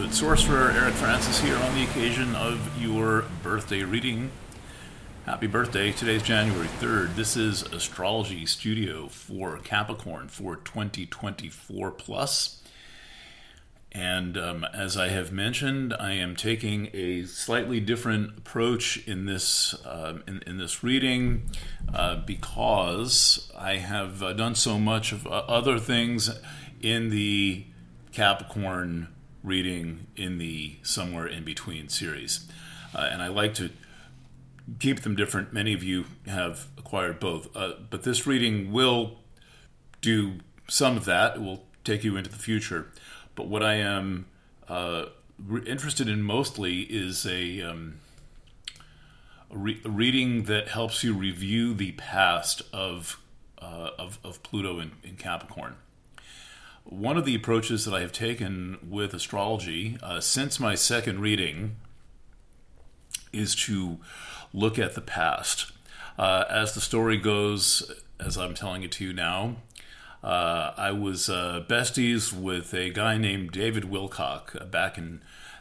Good Sorcerer, Eric Francis here on the occasion of your birthday reading. Happy birthday. Today's January 3rd. This is Astrology Studio for Capricorn for 2024 plus. And as I have mentioned, I am taking a slightly different approach in this in this reading because I have done so much of other things in the Capricorn reading in the Somewhere in Between series. And I like to keep them different. Many of you have acquired both. But this reading will do some of that. It will take you into the future. But what I am interested in mostly is a reading that helps you review the past of Pluto in Capricorn. One of the approaches that I have taken with astrology since my second reading is to look at the past. As the story goes, as I'm telling it to you now, I was besties with a guy named David Wilcock back in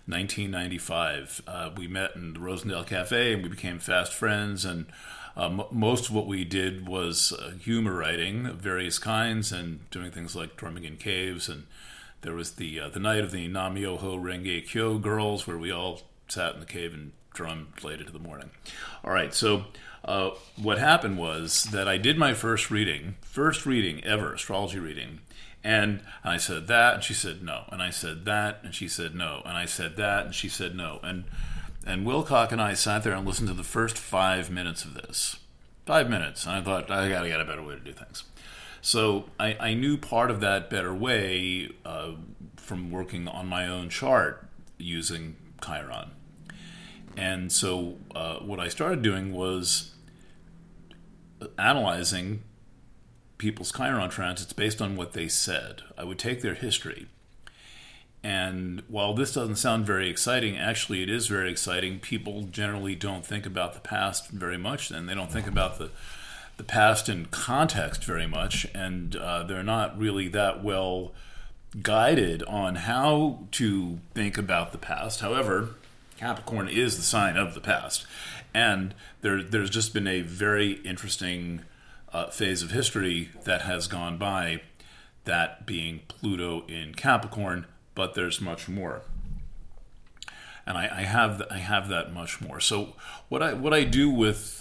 1995. We met in the Rosendale Cafe and we became fast friends, and most of what we did was humor writing of various kinds and doing things like drumming in caves. And there was the night of the Nam-myoho Renge Kyo girls, where we all sat in the cave and drummed late into the morning. All right, so what happened was that I did my first reading ever, astrology reading, and I said that, and she said no, and I said that, and she said no, and I said that, and she said no, and Wilcock and I sat there and listened to the first 5 minutes of this. 5 minutes, and I thought, I gotta get a better way to do things. So I knew part of that better way from working on my own chart using Chiron. And so what I started doing was analyzing people's Chiron transits based on what they said. I would take their history. And while this doesn't sound very exciting, actually it is very exciting. People generally don't think about the past very much, and they don't think about the past in context very much, and they're not really that well guided on how to think about the past. However, Capricorn is the sign of the past, and there's just been a very interesting phase of history that has gone by, that being Pluto in Capricorn, but there's much more, and I have that much more. So what I do with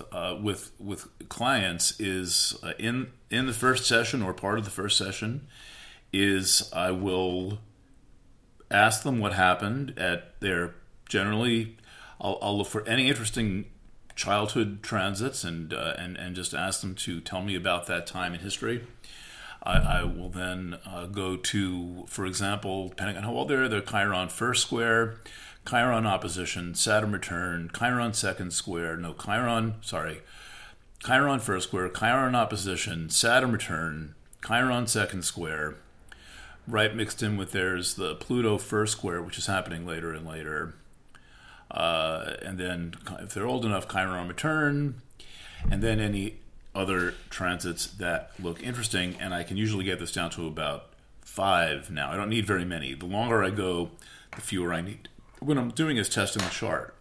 clients is in the first session, or part of the first session, is I will ask them what happened at their. Generally, I'll look for any interesting childhood transits and just ask them to tell me about that time in history. I will then go to, for example, depending on how old they're, their Chiron first square, Chiron opposition, Saturn return, Chiron second square, Chiron first square, Chiron opposition, Saturn return, Chiron second square. Right mixed in with there's the Pluto first square, which is happening later and later. And then, if they're old enough, Chiron return, and then any other transits that look interesting. And I can usually get this down to about 5 now. I don't need very many. The longer I go, the fewer I need. What I'm doing is testing the chart.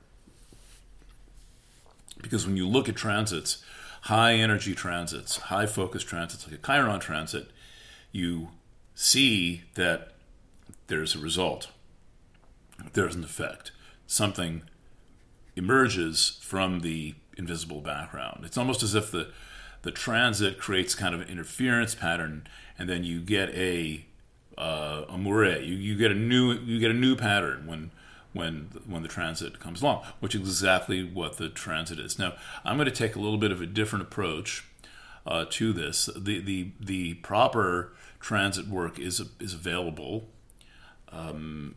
Because when you look at transits, high energy transits, high focus transits, like a Chiron transit, you see that there's a result. There's an effect. Something emerges from the invisible background. It's almost as if the transit creates kind of an interference pattern, and then you get a moire. You get a new pattern when the transit comes along, which is exactly what the transit is. Now, I'm going to take a little bit of a different approach to this. The proper transit work is available. I'm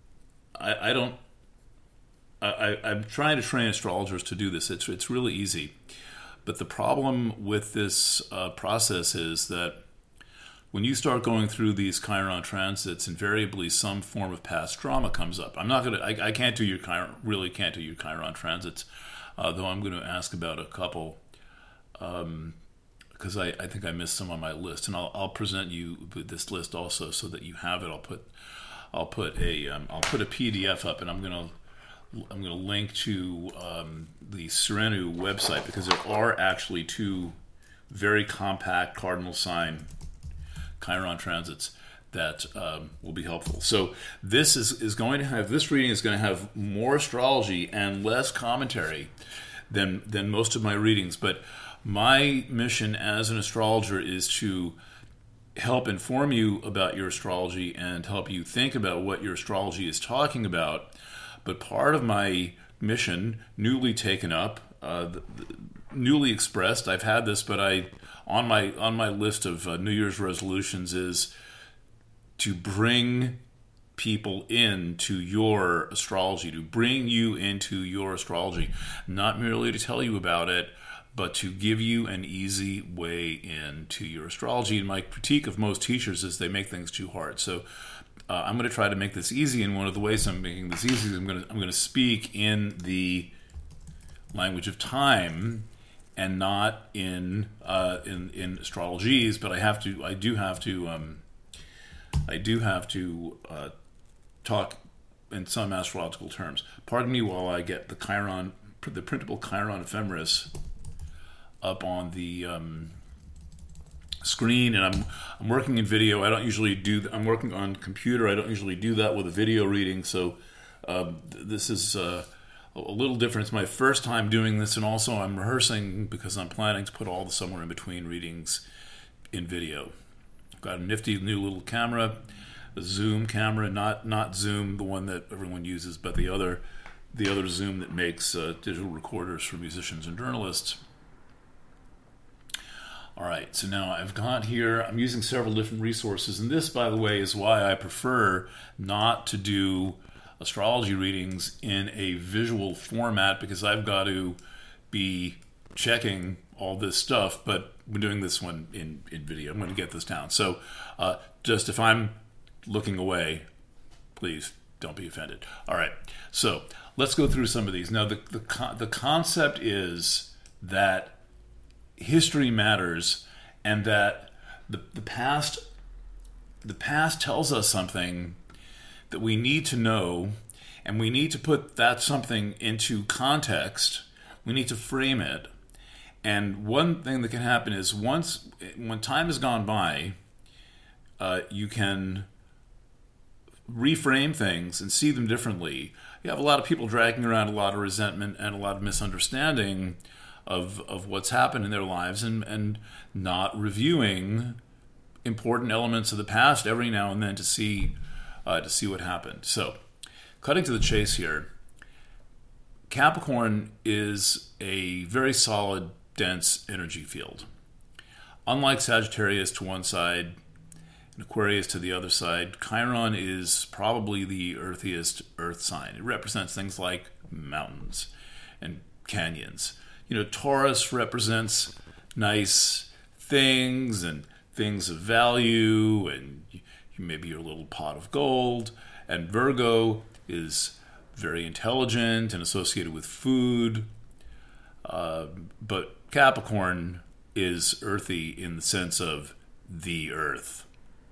trying to train astrologers to do this. It's really easy. But the problem with this process is that when you start going through these Chiron transits, invariably some form of past trauma comes up. I can't do your Chiron transits, though I'm going to ask about a couple, because I think I missed some on my list, and I'll present you with this list also so that you have it. I'll put a PDF up, and I'm gonna link to the Serenu website, because there are actually two very compact cardinal sign Chiron transits that will be helpful. So this is going to have, this reading is going to have more astrology and less commentary than most of my readings. But my mission as an astrologer is to help inform you about your astrology and help you think about what your astrology is talking about. But part of my mission, newly taken up, newly expressed, I've had this, but on my list of New Year's resolutions is to bring people into your astrology, to bring you into your astrology, not merely to tell you about it, but to give you an easy way into your astrology. And my critique of most teachers is they make things too hard. So I'm going to try to make this easy, and one of the ways I'm making this easy is I'm going to speak in the language of time and not in astrologies, but I do have to talk in some astrological terms. Pardon me while I get the printable Chiron ephemeris up on the screen, and I'm working in video. I don't usually do. I'm working on computer. I don't usually do that with a video reading. So this is a little different. It's my first time doing this, and also I'm rehearsing because I'm planning to put all the somewhere in between readings in video. I've got a nifty new little camera, a Zoom camera, not Zoom, the one that everyone uses, but the other Zoom that makes digital recorders for musicians and journalists. All right, so now I've got here, I'm using several different resources, and this, by the way, is why I prefer not to do astrology readings in a visual format, because I've got to be checking all this stuff, but we're doing this one in video. I'm going to get this down. So just if I'm looking away, please don't be offended. All right, so let's go through some of these. Now, the concept is that history matters, and that the past tells us something that we need to know, and we need to put that something into context. We need to frame it. And one thing that can happen is when time has gone by, you can reframe things and see them differently. You have a lot of people dragging around a lot of resentment and a lot of misunderstanding of what's happened in their lives, and not reviewing important elements of the past every now and then to see what happened. So, cutting to the chase here, Capricorn is a very solid, dense energy field. Unlike Sagittarius to one side and Aquarius to the other side, Chiron is probably the earthiest earth sign. It represents things like mountains and canyons. Taurus represents nice things and things of value, and maybe your little pot of gold. And Virgo is very intelligent and associated with food. But Capricorn is earthy in the sense of the earth.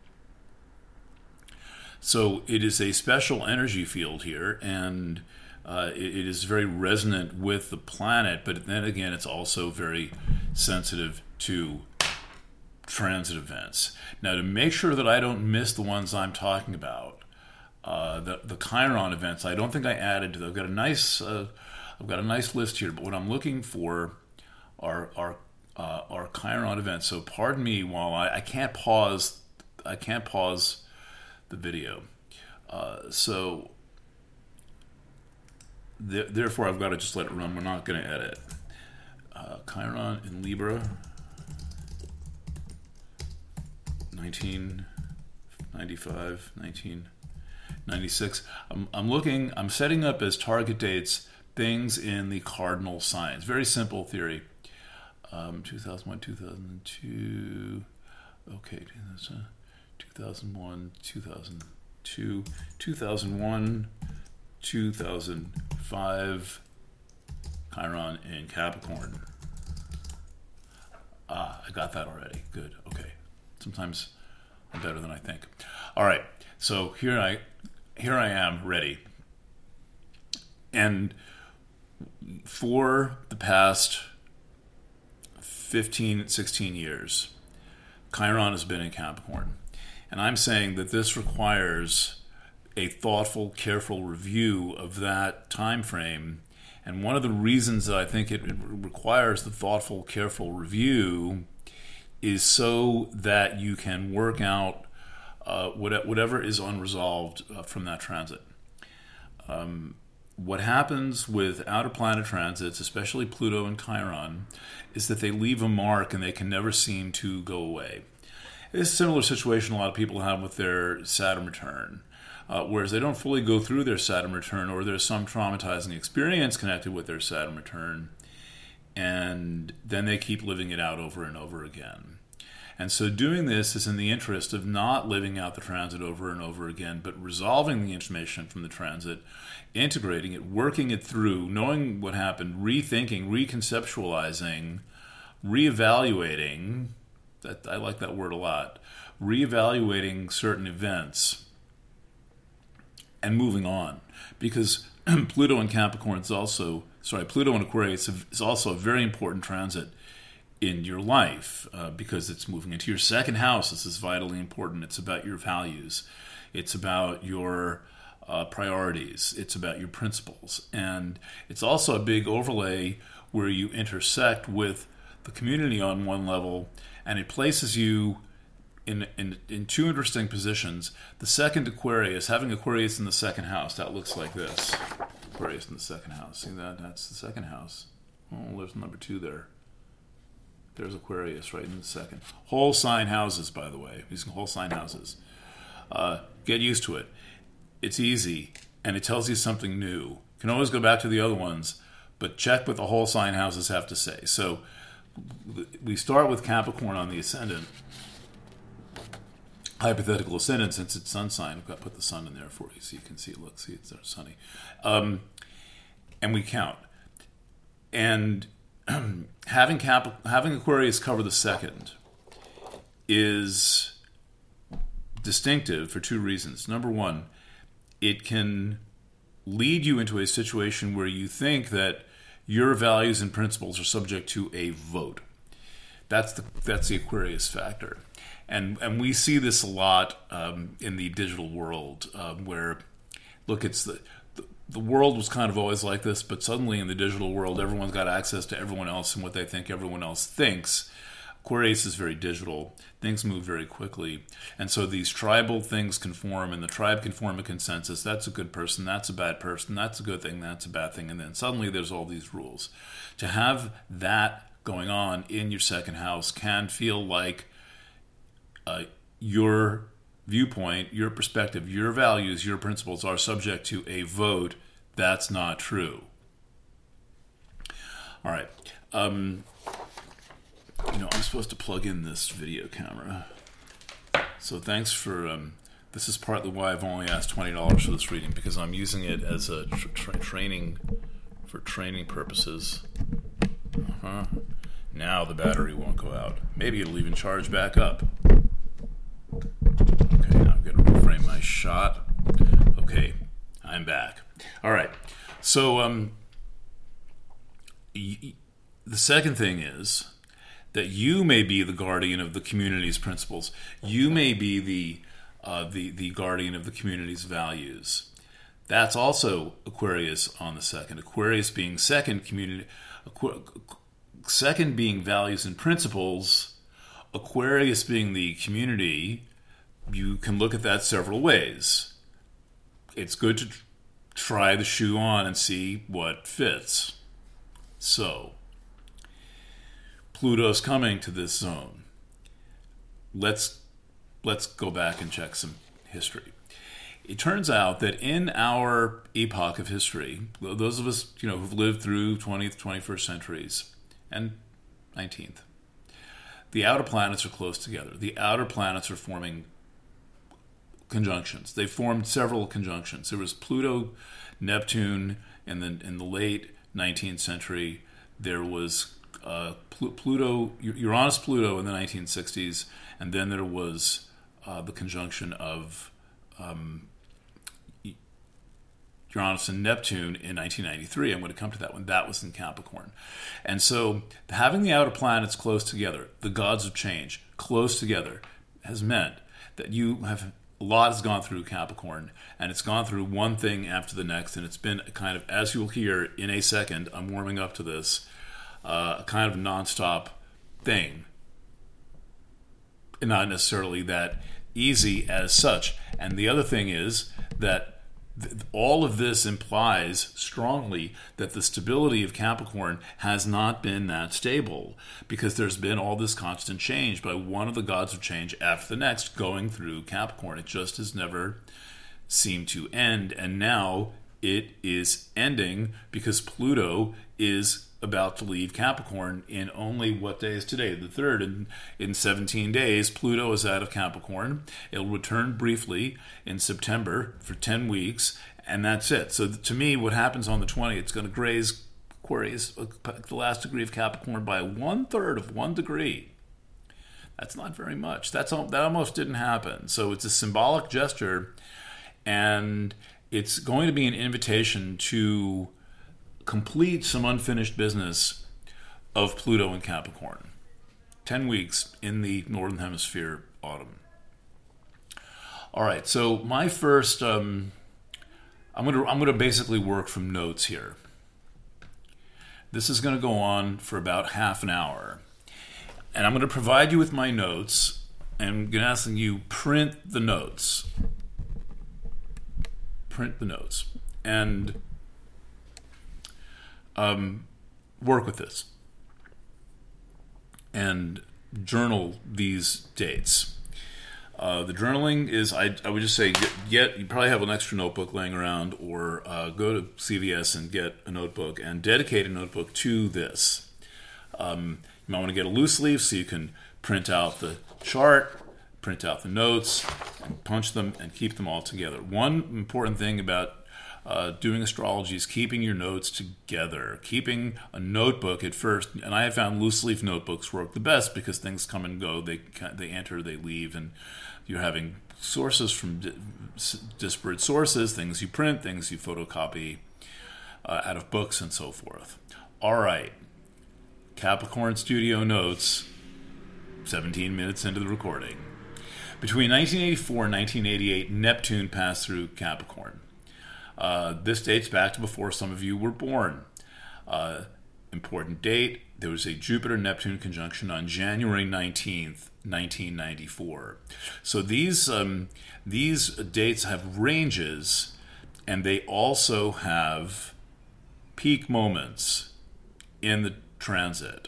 So it is a special energy field here, and it is very resonant with the planet, but then again, it's also very sensitive to transit events. Now, to make sure that I don't miss the ones I'm talking about, the Chiron events, I don't think I added to them. I've got a nice list here, but what I'm looking for are Chiron events. So pardon me while I can't pause the video. So therefore, I've got to just let it run. We're not going to edit. Chiron in Libra, 1995, 1996. I'm setting up as target dates things in the cardinal signs. Very simple theory. 2001, 2002. Okay, 2001, 2002, 2001, 2005, Chiron in Capricorn. I got that already. Good. Okay. Sometimes I'm better than I think. All right. So here here I am, ready. And for the past 15, 16 years, Chiron has been in Capricorn. And I'm saying that this requires a thoughtful, careful review of that time frame. And one of the reasons that I think it requires the thoughtful, careful review is so that you can work out whatever is unresolved from that transit. What happens with outer planet transits, especially Pluto and Chiron, is that they leave a mark and they can never seem to go away. It's a similar situation a lot of people have with their Saturn return, whereas they don't fully go through their Saturn return, or there's some traumatizing experience connected with their Saturn return, and then they keep living it out over and over again. And so doing this is in the interest of not living out the transit over and over again, but resolving the information from the transit, integrating it, working it through, knowing what happened, rethinking, reconceptualizing, reevaluating. I like that word a lot. Reevaluating certain events and moving on. Because Pluto and Capricorn is also, Pluto and Aquarius is also a very important transit in your life, because it's moving into your second house. This is vitally important. It's about your values. It's about your priorities. It's about your principles. And it's also a big overlay where you intersect with the community on one level, and it places you in two interesting positions. The second Aquarius, having Aquarius in the second house, that looks like this. Aquarius in the second house. See that? That's the second house. Oh, there's number 2 there. There's Aquarius right in the second. Whole sign houses, by the way. These are whole sign houses. Get used to it. It's easy, and it tells you something new. You can always go back to the other ones, but check what the whole sign houses have to say. So we start with Capricorn on the ascendant. Hypothetical ascendant, since it's sun sign. I've got to put the sun in there for you so you can see. Look, see, it's sunny. And we count. And having Aquarius cover the second is distinctive for 2 reasons. Number 1, it can lead you into a situation where you think that your values and principles are subject to a vote. That's the Aquarius factor. And we see this a lot in the digital world, where, look, it's the world was kind of always like this, but suddenly in the digital world, everyone's got access to everyone else and what they think everyone else thinks. Aquarius is very digital. Things move very quickly. And so these tribal things can form, and the tribe can form a consensus. That's a good person. That's a bad person. That's a good thing. That's a bad thing. And then suddenly there's all these rules. To have that going on in your second house can feel like your viewpoint, your perspective, your values, your principles are subject to a vote. That's not true. All right. I'm supposed to plug in this video camera. So thanks for... this is partly why I've only asked $20 for this reading, because I'm using it as a training purposes. Now the battery won't go out. Maybe it'll even charge back up. Okay, now I'm going to reframe my shot. Okay, I'm back. All right. So the second thing is that you may be the guardian of the community's principles. You may be the guardian of the community's values. That's also Aquarius on the second. Aquarius being second, community. Second being values and principles. Aquarius being the community. You can look at that several ways. It's good to try the shoe on and see what fits. So, Pluto's coming to this zone. Let's go back and check some history. It turns out that in our epoch of history, those of us who've lived through 20th, 21st centuries and 19th, the outer planets are close together. The outer planets are forming conjunctions. They formed several conjunctions. There was Pluto, Neptune in the late 19th century. There was Pluto, Uranus, Pluto in the 1960s, and then there was the conjunction of Uranus and Neptune in 1993. I'm going to come to that one. That was in Capricorn. And so having the outer planets close together, the gods of change close together, has meant that a lot has gone through Capricorn, and it's gone through one thing after the next, and it's been a kind of, as you'll hear in a second, I'm warming up to this, a kind of nonstop thing. Not necessarily that easy as such. And the other thing is that all of this implies strongly that the stability of Capricorn has not been that stable, because there's been all this constant change by one of the gods of change after the next going through Capricorn. It just has never seemed to end, and now it is ending because Pluto is about to leave Capricorn in only, what day is today? The 3rd. In 17 days, Pluto is out of Capricorn. It'll return briefly in September for 10 weeks, and that's it. So to me, what happens on the 20th, it's going to graze Aquarius, the last degree of Capricorn, by 1/3 of 1 degree. That's not very much. That almost didn't happen. So it's a symbolic gesture, and it's going to be an invitation to complete some unfinished business of Pluto in Capricorn. 10 weeks in the Northern Hemisphere autumn. All right, so my first, I'm going to basically work from notes here. This is going to go on for about half an hour. And I'm going to provide you with my notes, and I'm going to ask you print the notes. Print the notes. And work with this and journal these dates. The journaling is, I would just say, you probably have an extra notebook laying around, or go to CVS and get a notebook and dedicate a notebook to this. You might want to get a loose leaf so you can print out the chart, print out the notes, and punch them and keep them all together. One important thing about doing astrology is keeping your notes together, keeping a notebook at first. And I have found loose leaf notebooks work the best because things come and go, they enter, they leave, and you're having sources from disparate sources, things you print, things you photocopy out of books, and so forth. All right, Capricorn Studio Notes, 17 minutes into the recording. Between 1984 and 1988, Neptune passed through Capricorn. This dates back to before some of you were born. Important date, there was a Jupiter-Neptune conjunction on January 19th, 1994. So these dates have ranges, and they also have peak moments in the transit.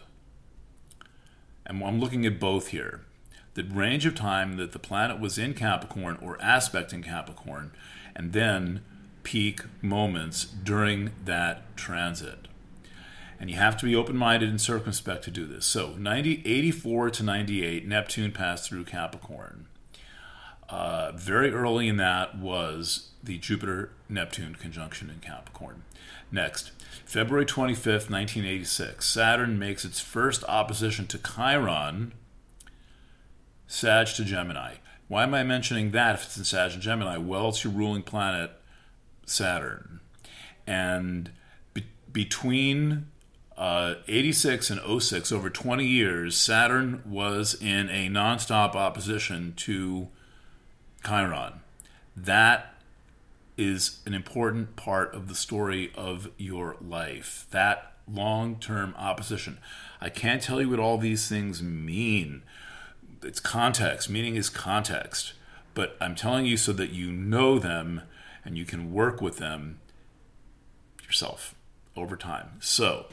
And I'm looking at both here. The range of time that the planet was in Capricorn or aspecting Capricorn, and then peak moments during that transit. And you have to be open-minded and circumspect to do this. So 84 to 98, Neptune passed through Capricorn. Very early in that was the Jupiter-Neptune conjunction in Capricorn. Next, February 25th, 1986, Saturn makes its first opposition to Chiron, Sag to Gemini. Why am I mentioning that if it's in Sag and Gemini? Well, it's your ruling planet, Saturn. And between 86 and 06, over 20 years, Saturn was in a nonstop opposition to Chiron. That is an important part of the story of your life, that long-term opposition. I can't tell you what all these things mean. It's context. Meaning is context. But I'm telling you so that you know them and you can work with them yourself over time. So,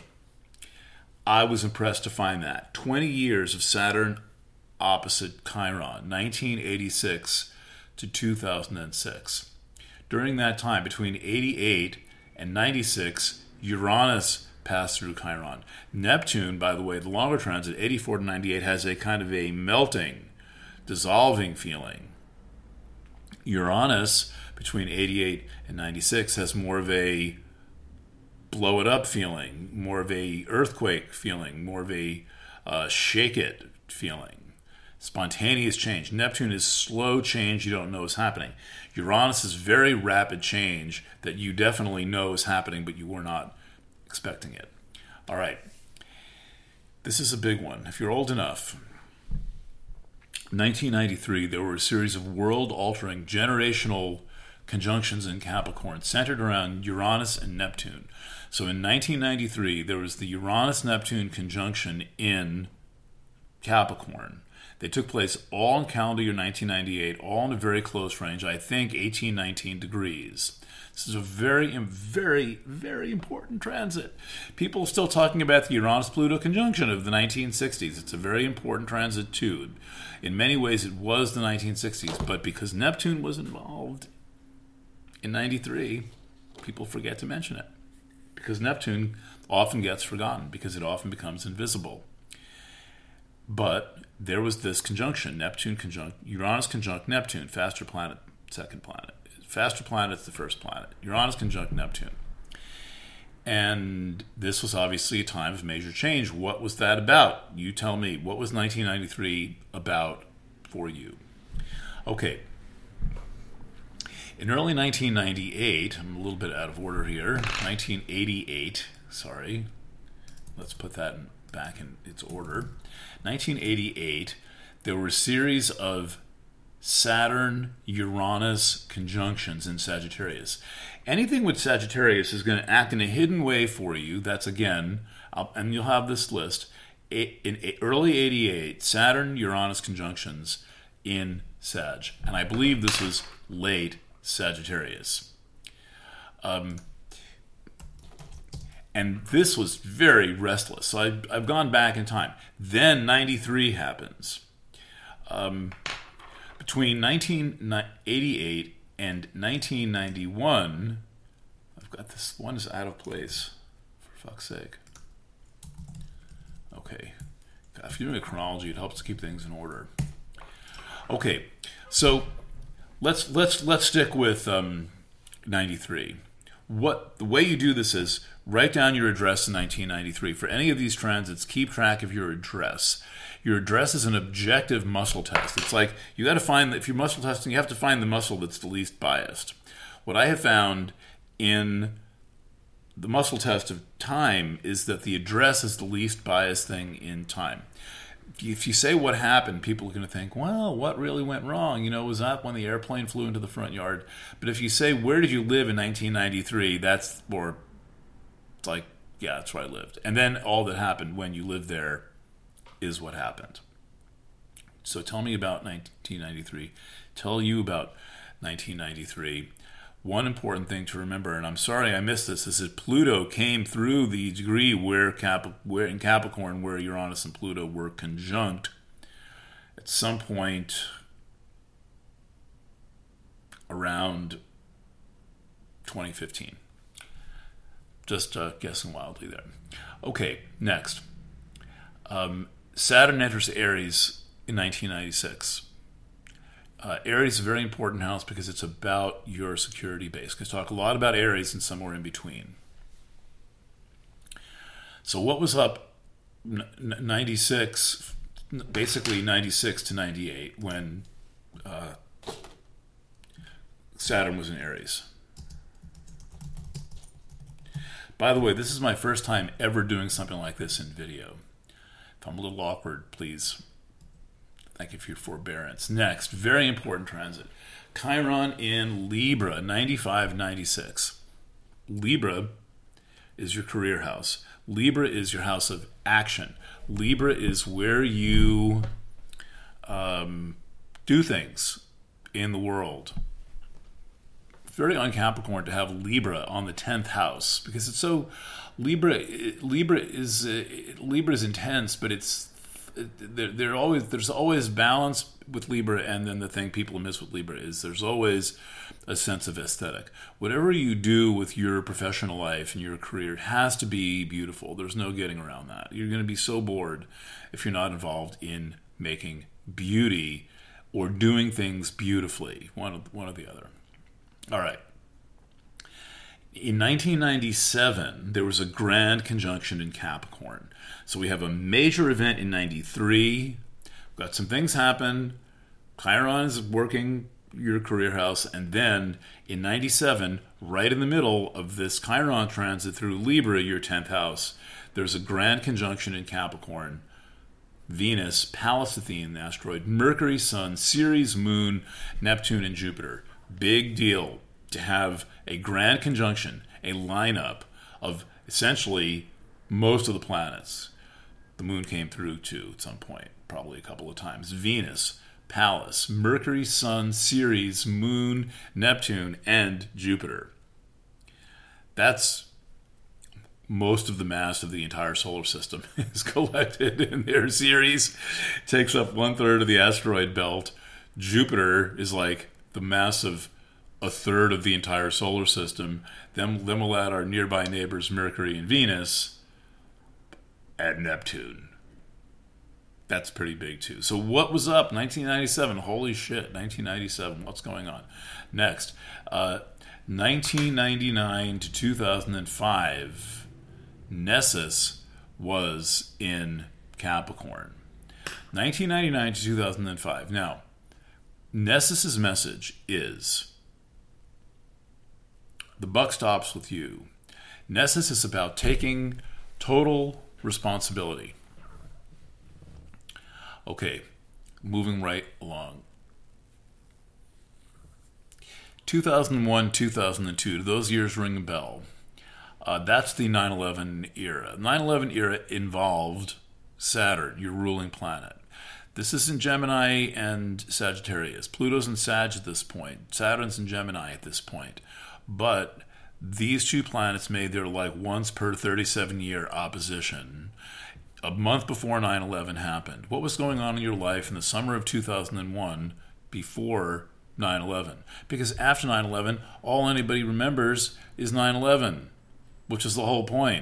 I was impressed to find that. 20 years of Saturn opposite Chiron, 1986 to 2006. During that time, between 88 and 96, Uranus passed through Chiron. Neptune, by the way, the longer transit, 84 to 98, has a kind of a melting, dissolving feeling. Uranus, between 88 and 96, has more of a blow it up feeling, more of a earthquake feeling, more of a shake it feeling. Spontaneous change. Neptune is slow change you don't know is happening. Uranus is very rapid change that you definitely know is happening, but you were not expecting it. All right. This is a big one. If you're old enough, 1993, there were a series of world-altering generational conjunctions in Capricorn centered around Uranus and Neptune. So in 1993, there was the Uranus-Neptune conjunction in Capricorn. They took place all in calendar year 1998, all in a very close range, I think 18, 19 degrees. This is a very, very, very important transit. People are still talking about the Uranus-Pluto conjunction of the 1960s. It's a very important transit too. In many ways, it was the 1960s, but because Neptune was involved in 93, people forget to mention it. Because Neptune often gets forgotten, because it often becomes invisible. But there was this conjunction, Uranus conjunct Neptune, faster planet, second planet. Faster planet's the first planet. Uranus conjunct Neptune. And this was obviously a time of major change. What was that about? You tell me. What was 1993 about for you? Okay. In early 1998, I'm a little bit out of order here, 1988, sorry. Let's put that back in its order. 1988, there were a series of Saturn-Uranus conjunctions in Sagittarius. Anything with Sagittarius is going to act in a hidden way for you. That's, again, and you'll have this list. In early 88, Saturn-Uranus conjunctions in Sag. And I believe this was late Sagittarius. And this was very restless. So I've gone back in time. Then 93 happens. Between 1988 and 1991, I've got this one is out of place, for fuck's sake. Okay. If you're doing a chronology, it helps to keep things in order. Okay, so let's stick with 93. The way you do this is write down your address in 1993. For any of these transits, keep track of your address. Your address is an objective muscle test. It's like you got to find, if you're muscle testing, you have to find the muscle that's the least biased. What I have found in the muscle test of time is that the address is the least biased thing in time. If you say what happened, people are going to think, well, what really went wrong? You know, was that when the airplane flew into the front yard? But if you say, where did you live in 1993? That's more, it's like, yeah, that's where I lived. And then all that happened when you lived there is what happened. So tell me about 1993. Tell you about 1993. One important thing to remember, and I'm sorry I missed this, is that Pluto came through the degree where in Capricorn, where Uranus and Pluto were conjunct at some point around 2015. Just guessing wildly there. Okay, next. Saturn enters Aries in 1996. Aries is a very important house because it's about your security base. Because talk a lot about Aries and somewhere in between. So what was up 96, basically 96 to 98 when Saturn was in Aries? By the way, this is my first time ever doing something like this in video. If I'm a little awkward, please thank you for your forbearance. Next, very important transit. Chiron in Libra, 95-96. Libra is your career house. Libra is your house of action. Libra is where you do things in the world. Very on Capricorn to have Libra on the 10th house because it's so Libra is intense, but there's always balance with Libra, and then the thing people miss with Libra is there's always a sense of aesthetic. Whatever you do with your professional life and your career has to be beautiful. There's no getting around that. You're going to be so bored if you're not involved in making beauty or doing things beautifully. One or the other. All right. In 1997, there was a grand conjunction in Capricorn. So we have a major event in 93 got some things happen. Chiron is working your career house, and then in 97, right in the middle of this Chiron transit through Libra, your 10th house, there's a grand conjunction in Capricorn. Venus, Pallas Athene, the asteroid, Mercury, Sun, Ceres, Moon, Neptune, and Jupiter. Big deal to have a grand conjunction, a lineup of essentially most of the planets. The Moon came through too at some point, probably a couple of times. Venus, Pallas, Mercury, Sun, Ceres, Moon, Neptune, and Jupiter. That's most of the mass of the entire solar system is collected in their series. Takes up 1/3 of the asteroid belt. Jupiter is like the mass of 1/3 of the entire solar system. Then we'll add our nearby neighbors Mercury and Venus, and Neptune. That's pretty big too. So what was up? 1997. Holy shit, 1997. What's going on? Next, 1999 to 2005. Nessus was in Capricorn. 1999 to 2005. Now, Nessus's message is, the buck stops with you. Nessus is about taking total responsibility. Okay, moving right along. 2001, 2002, do those years ring a bell? That's the 9/11 era. 9/11 era involved Saturn, your ruling planet. This is in Gemini and Sagittarius. Pluto's in Sag at this point. Saturn's in Gemini at this point. But these two planets made their like once per 37-year opposition a month before 9/11 happened. What was going on in your life in the summer of 2001 before 9/11? Because after 9/11, all anybody remembers is 9/11. Which is the whole point.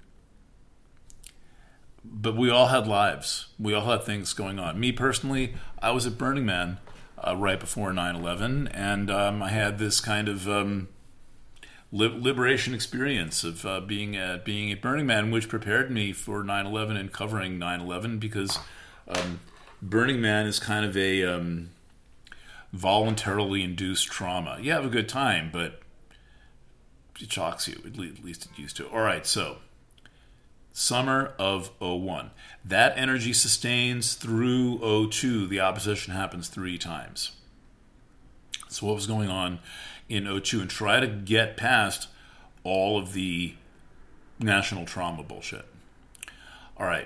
But we all had lives. We all had things going on. Me personally, I was at Burning Man right before 9/11, and I had this kind of liberation experience of being at Burning Man, which prepared me for 9/11 and covering 9/11, because Burning Man is kind of a voluntarily induced trauma. You have a good time, but it shocks you. At least it used to. All right, so summer of 01. That energy sustains through 02. The opposition happens 3 times. So what was going on in 02? And try to get past all of the national trauma bullshit. All right.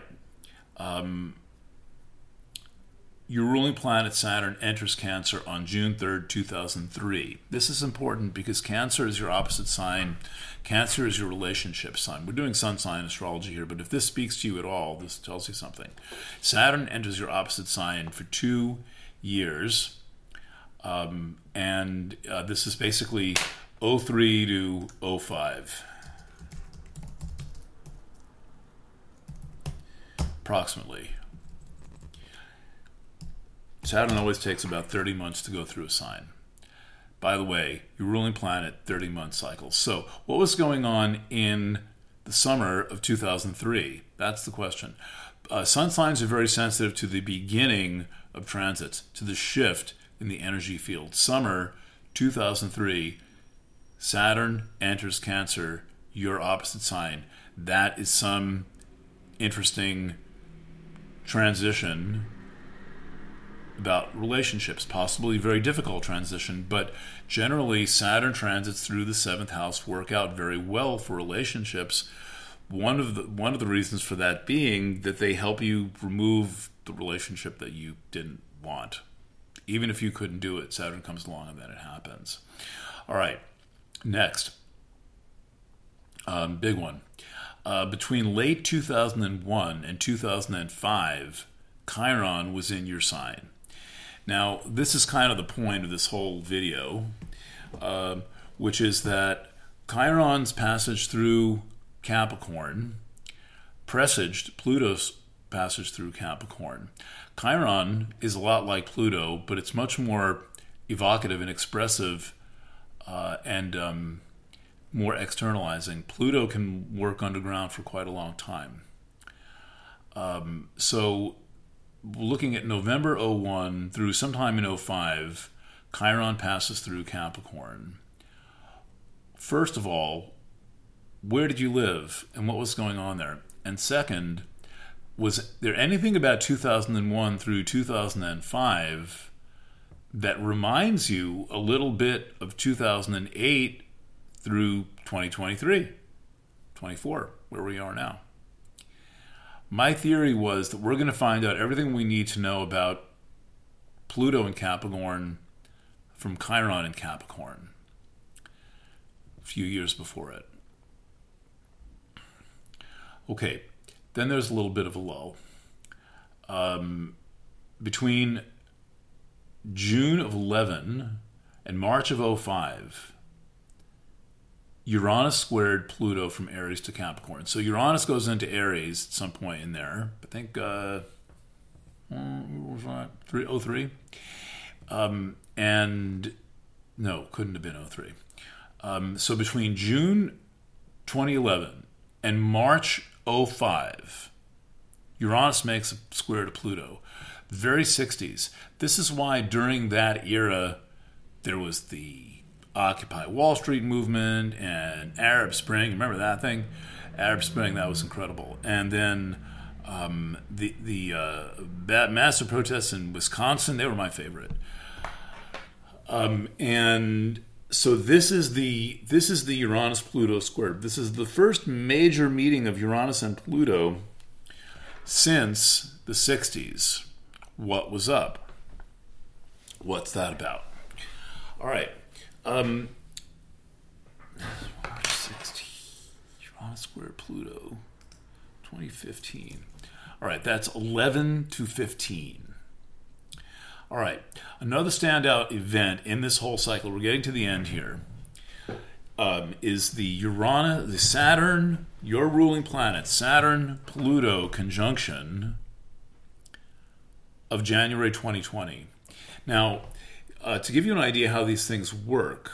Your ruling planet Saturn enters Cancer on June 3rd, 2003. This is important because Cancer is your opposite sign. Cancer is your relationship sign. We're doing sun sign astrology here, but if this speaks to you at all, this tells you something. Saturn enters your opposite sign for 2 years, and this is basically 03 to 05. Approximately. Saturn always takes about 30 months to go through a sign. By the way, your ruling planet, 30-month cycles. So what was going on in the summer of 2003? That's the question. Sun signs are very sensitive to the beginning of transits, to the shift in the energy field. Summer 2003, Saturn enters Cancer, your opposite sign. That is some interesting transition about relationships, possibly a very difficult transition, but generally Saturn transits through the 7th house work out very well for relationships. One of the reasons for that being that they help you remove the relationship that you didn't want. Even if you couldn't do it, Saturn comes along and then it happens. All right, next. Big one. Between late 2001 and 2005, Chiron was in your sign. Now, this is kind of the point of this whole video, which is that Chiron's passage through Capricorn presaged Pluto's passage through Capricorn. Chiron is a lot like Pluto, but it's much more evocative and expressive and more externalizing. Pluto can work underground for quite a long time. So looking at November '01 through sometime in '05, Chiron passes through Capricorn. First of all, where did you live and what was going on there? And second, was there anything about 2001 through 2005 that reminds you a little bit of 2008 through 2023, 24, where we are now? My theory was that we're going to find out everything we need to know about Pluto in Capricorn from Chiron in Capricorn a few years before it. Okay, then there's a little bit of a lull. Between June of 11 and March of '05, Uranus squared Pluto from Aries to Capricorn. So Uranus goes into Aries at some point in there. I think, what was that? 03? And no, couldn't have been '03. So between June 2011 and March '05, Uranus makes a square to Pluto. Very 60s. This is why during that era there was the Occupy Wall Street movement and Arab Spring. Remember that thing? Arab Spring, that was incredible. And then the massive protests in Wisconsin, they were my favorite. And so this is the Uranus-Pluto square. This is the first major meeting of Uranus and Pluto since the 60s. What was up? What's that about? All right. 60, Uranus square Pluto, 2015. All right, that's 11 to 15. All right, another standout event in this whole cycle, we're getting to the end here, is the Saturn, your ruling planet, Saturn-Pluto conjunction of January 2020. Now, to give you an idea how these things work,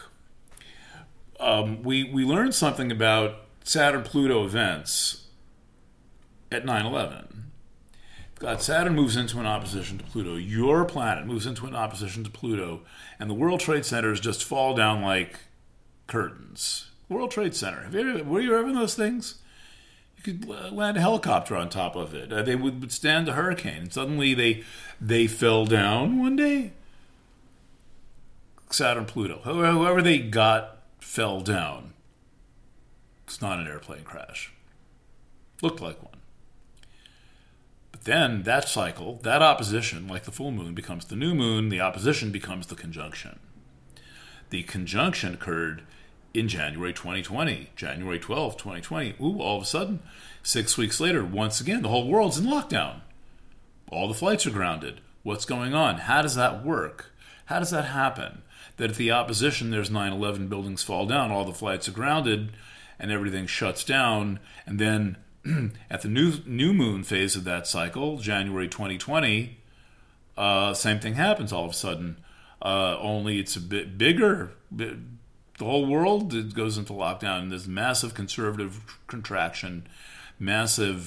we learned something about Saturn-Pluto events at 9/11. Saturn moves into an opposition to Pluto. Your planet moves into an opposition to Pluto, and the World Trade Centers just fall down like curtains. World Trade Center. Were you ever in those things? You could land a helicopter on top of it. They would withstand a hurricane. And suddenly they fell down one day. Saturn, Pluto. Whoever they got fell down. It's not an airplane crash. Looked like one. But then that cycle, that opposition, like the full moon, becomes the new moon. The opposition becomes the conjunction. The conjunction occurred in January 2020, January 12, 2020. All of a sudden, 6 weeks later, once again, the whole world's in lockdown. All the flights are grounded. What's going on? How does that work? How does that happen? That at the opposition, there's 9/11 buildings fall down, all the flights are grounded, and everything shuts down. And then at the new moon phase of that cycle, January 2020, same thing happens all of a sudden. Only it's a bit bigger. The whole world goes into lockdown, and there's massive conservative contraction, massive,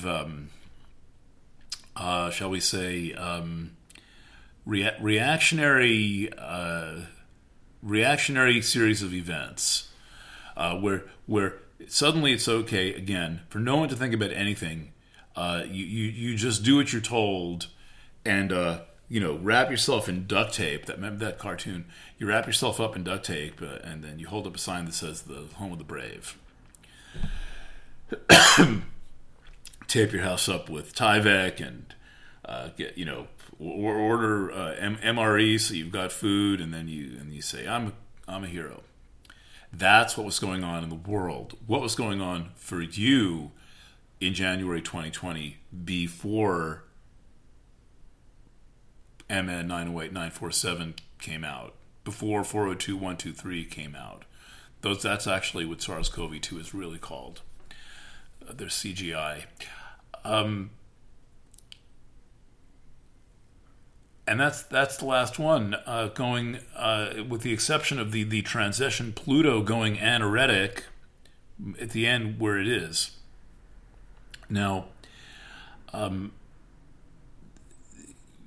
shall we say, reactionary series of events, where suddenly it's okay again for no one to think about anything. You just do what you're told, and wrap yourself in duct tape. Remember that cartoon? You wrap yourself up in duct tape, and then you hold up a sign that says "The Home of the Brave." Tape your house up with Tyvek and order MRE so you've got food, and then you say, "I'm a hero." That's what was going on in the world. What was going on for you in January 2020 before MN 908 947 came out, before 402 123 came out. That's actually what SARS-CoV-2 is really called. They're CGI. And that's the last one, going with the exception of the transition, Pluto going anaretic at the end where it is. Now,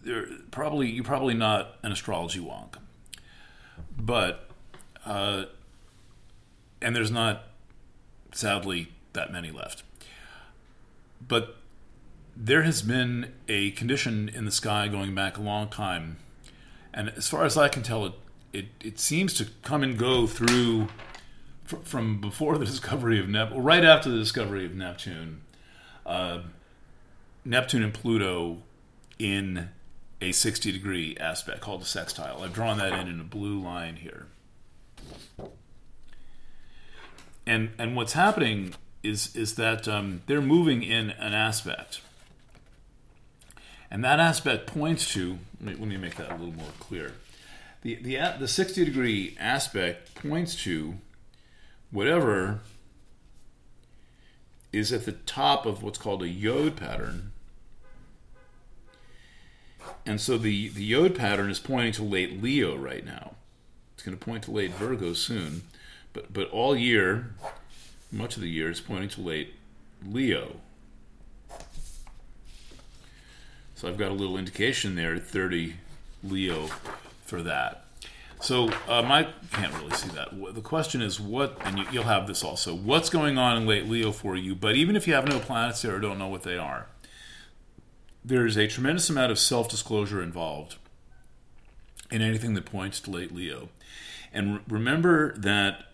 you're probably not an astrology wonk, but and there's not, sadly, that many left. But there has been a condition in the sky going back a long time, and as far as I can tell, it seems to come and go through from before the discovery of right after the discovery of Neptune. Neptune and Pluto in a 60-degree aspect called a sextile. I've drawn that in a blue line here. And what's happening is that they're moving in an aspect. And that aspect points to, let me make that a little more clear. The 60-degree aspect points to whatever is at the top of what's called a Yod pattern. And so the Yod pattern is pointing to late Leo right now. It's going to point to late Virgo soon. But all year, much of the year, it's pointing to late Leo. So I've got a little indication there, 30 Leo for that. So I can't really see that. The question is what, and you'll have this also, what's going on in late Leo for you? But even if you have no planets there or don't know what they are, there's a tremendous amount of self-disclosure involved in anything that points to late Leo. And remember that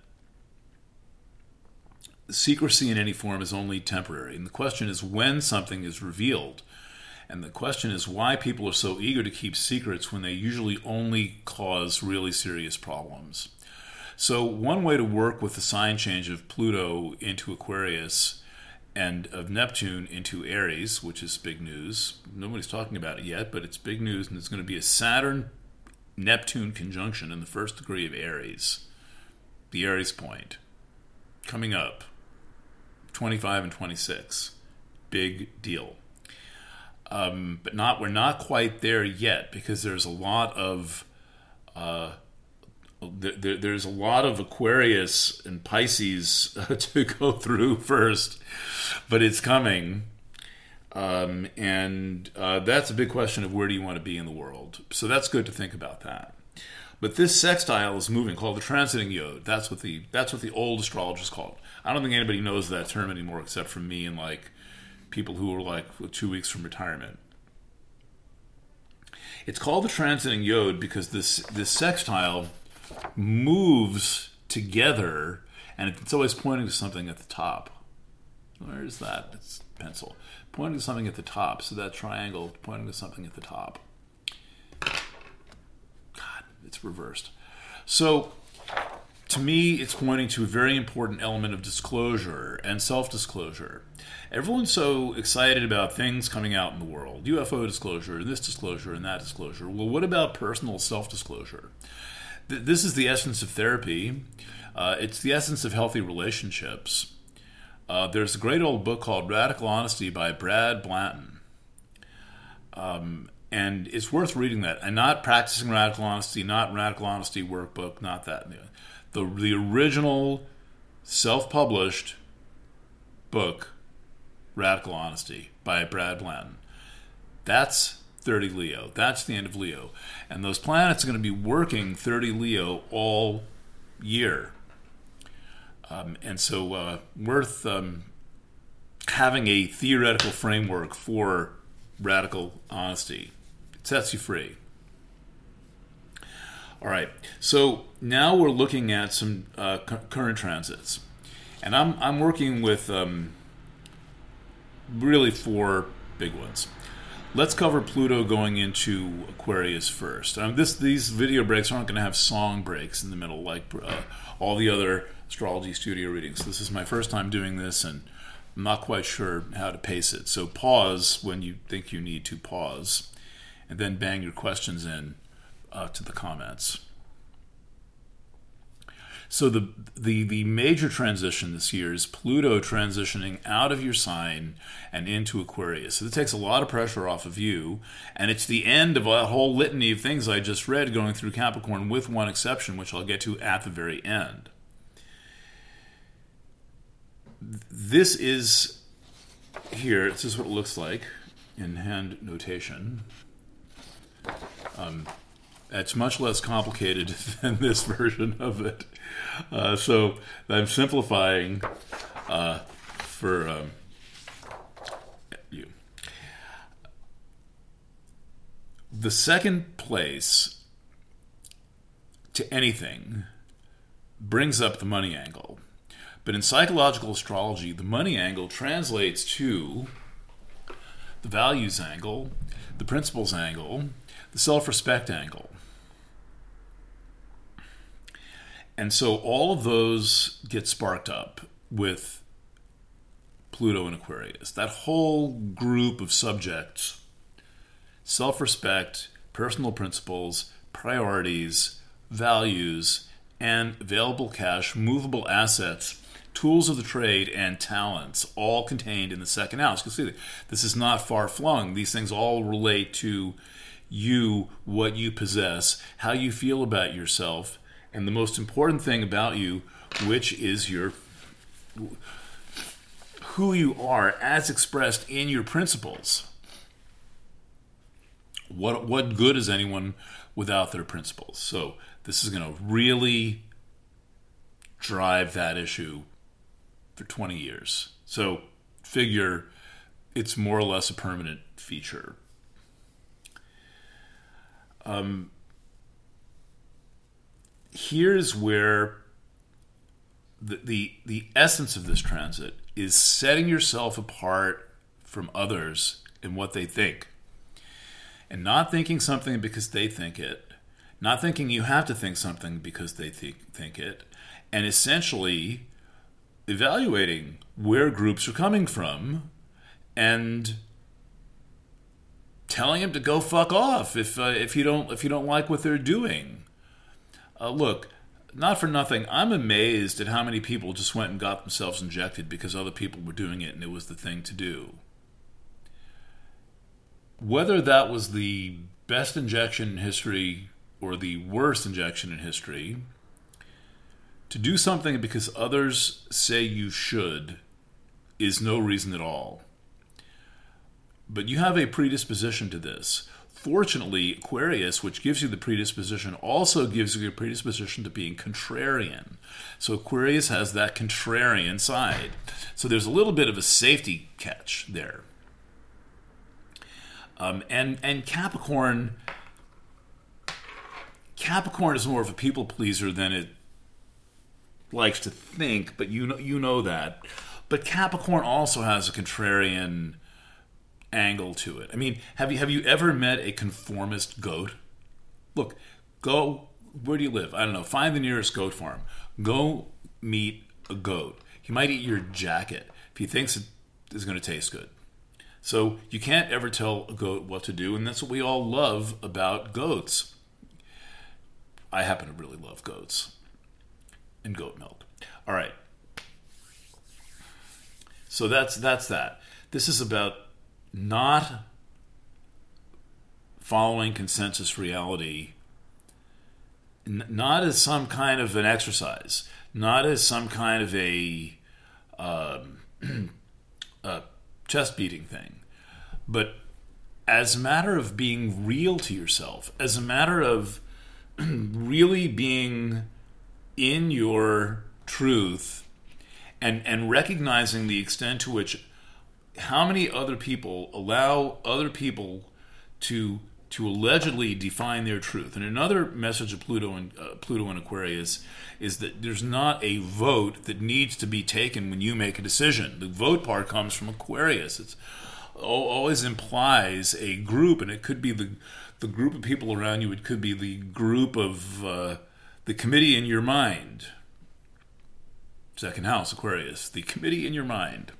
secrecy in any form is only temporary. And the question is when something is revealed. And the question is why people are so eager to keep secrets when they usually only cause really serious problems. So one way to work with the sign change of Pluto into Aquarius and of Neptune into Aries, which is big news. Nobody's talking about it yet, but it's big news, and it's going to be a Saturn-Neptune conjunction in the first degree of Aries. The Aries point. Coming up. 25 and 26. Big deal. But we're not quite there yet because there's a lot of there's a lot of Aquarius and Pisces to go through first, but it's coming, and that's a big question of where do you want to be in the world. So that's good to think about that. But this sextile is moving, called the transiting Yod. That's what the old astrologers called. I don't think anybody knows that term anymore except for me and like people who are like 2 weeks from retirement. It's called the transiting Yod because this sextile moves together, and it's always pointing to something at the top. Where's that? It's pencil. Pointing to something at the top. So that triangle pointing to something at the top. God, it's reversed. So to me, it's pointing to a very important element of disclosure and self-disclosure. Everyone's so excited about things coming out in the world. UFO disclosure, this disclosure, and that disclosure. Well, what about personal self-disclosure? This is the essence of therapy. It's the essence of healthy relationships. There's a great old book called Radical Honesty by Brad Blanton. And it's worth reading that. And not Practicing Radical Honesty, not Radical Honesty Workbook, not that. The original self-published book, Radical Honesty by Brad Blanton. That's 30 Leo. That's the end of Leo. And those planets are going to be working 30 Leo all year. And so worth having a theoretical framework for radical honesty. It sets you free. All right. So now we're looking at some current transits. And I'm working with really 4 big ones. Let's cover Pluto going into Aquarius first. These video breaks aren't going to have song breaks in the middle like all the other astrology studio readings. This is my first time doing this, and I'm not quite sure how to pace it. So pause when you think you need to pause, and then bang your questions in to the comments. So the major transition this year is Pluto transitioning out of your sign and into Aquarius. So it takes a lot of pressure off of you, and it's the end of a whole litany of things I just read going through Capricorn, with one exception, which I'll get to at the very end. This is here. This is what it looks like in hand notation. It's much less complicated than this version of it. So I'm simplifying for you. The second place to anything brings up the money angle. But in psychological astrology, the money angle translates to the values angle, the principles angle, the self-respect angle. And so all of those get sparked up with Pluto in Aquarius. That whole group of subjects, self-respect, personal principles, priorities, values, and available cash, movable assets, tools of the trade, and talents, all contained in the second house. You see, this is not far-flung. These things all relate to you, what you possess, how you feel about yourself, and the most important thing about you, which is who you are as expressed in your principles. What good is anyone without their principles? So this is going to really drive that issue for 20 years. So figure it's more or less a permanent feature. Here's where the essence of this transit is setting yourself apart from others in what they think. And not thinking something because they think it. Not thinking you have to think something because they think it. And essentially evaluating where groups are coming from and telling them to go fuck off if you don't like what they're doing. Look, not for nothing, I'm amazed at how many people just went and got themselves injected because other people were doing it and it was the thing to do. Whether that was the best injection in history or the worst injection in history, to do something because others say you should is no reason at all. But you have a predisposition to this. Fortunately, Aquarius, which gives you the predisposition, also gives you a predisposition to being contrarian. So Aquarius has that contrarian side. So there's a little bit of a safety catch there. And Capricorn is more of a people pleaser than it likes to think, but you know that. But Capricorn also has a contrarian angle to it. I mean, have you ever met a conformist goat? Look, where do you live? I don't know. Find the nearest goat farm. Go meet a goat. He might eat your jacket if he thinks it is going to taste good. So you can't ever tell a goat what to do, and that's what we all love about goats. I happen to really love goats and goat milk. All right. So that's that. This is about not following consensus reality, not as some kind of an exercise, not as some kind of a chest beating thing, but as a matter of being real to yourself, as a matter of really being in your truth and recognizing the extent to which how many other people allow other people to allegedly define their truth. And another message of Pluto and Aquarius is that there's not a vote that needs to be taken when you make a decision. The vote part comes from Aquarius. It always implies a group, and it could be the group of people around you. It could be the group of the committee in your mind. Second house, Aquarius. The committee in your mind.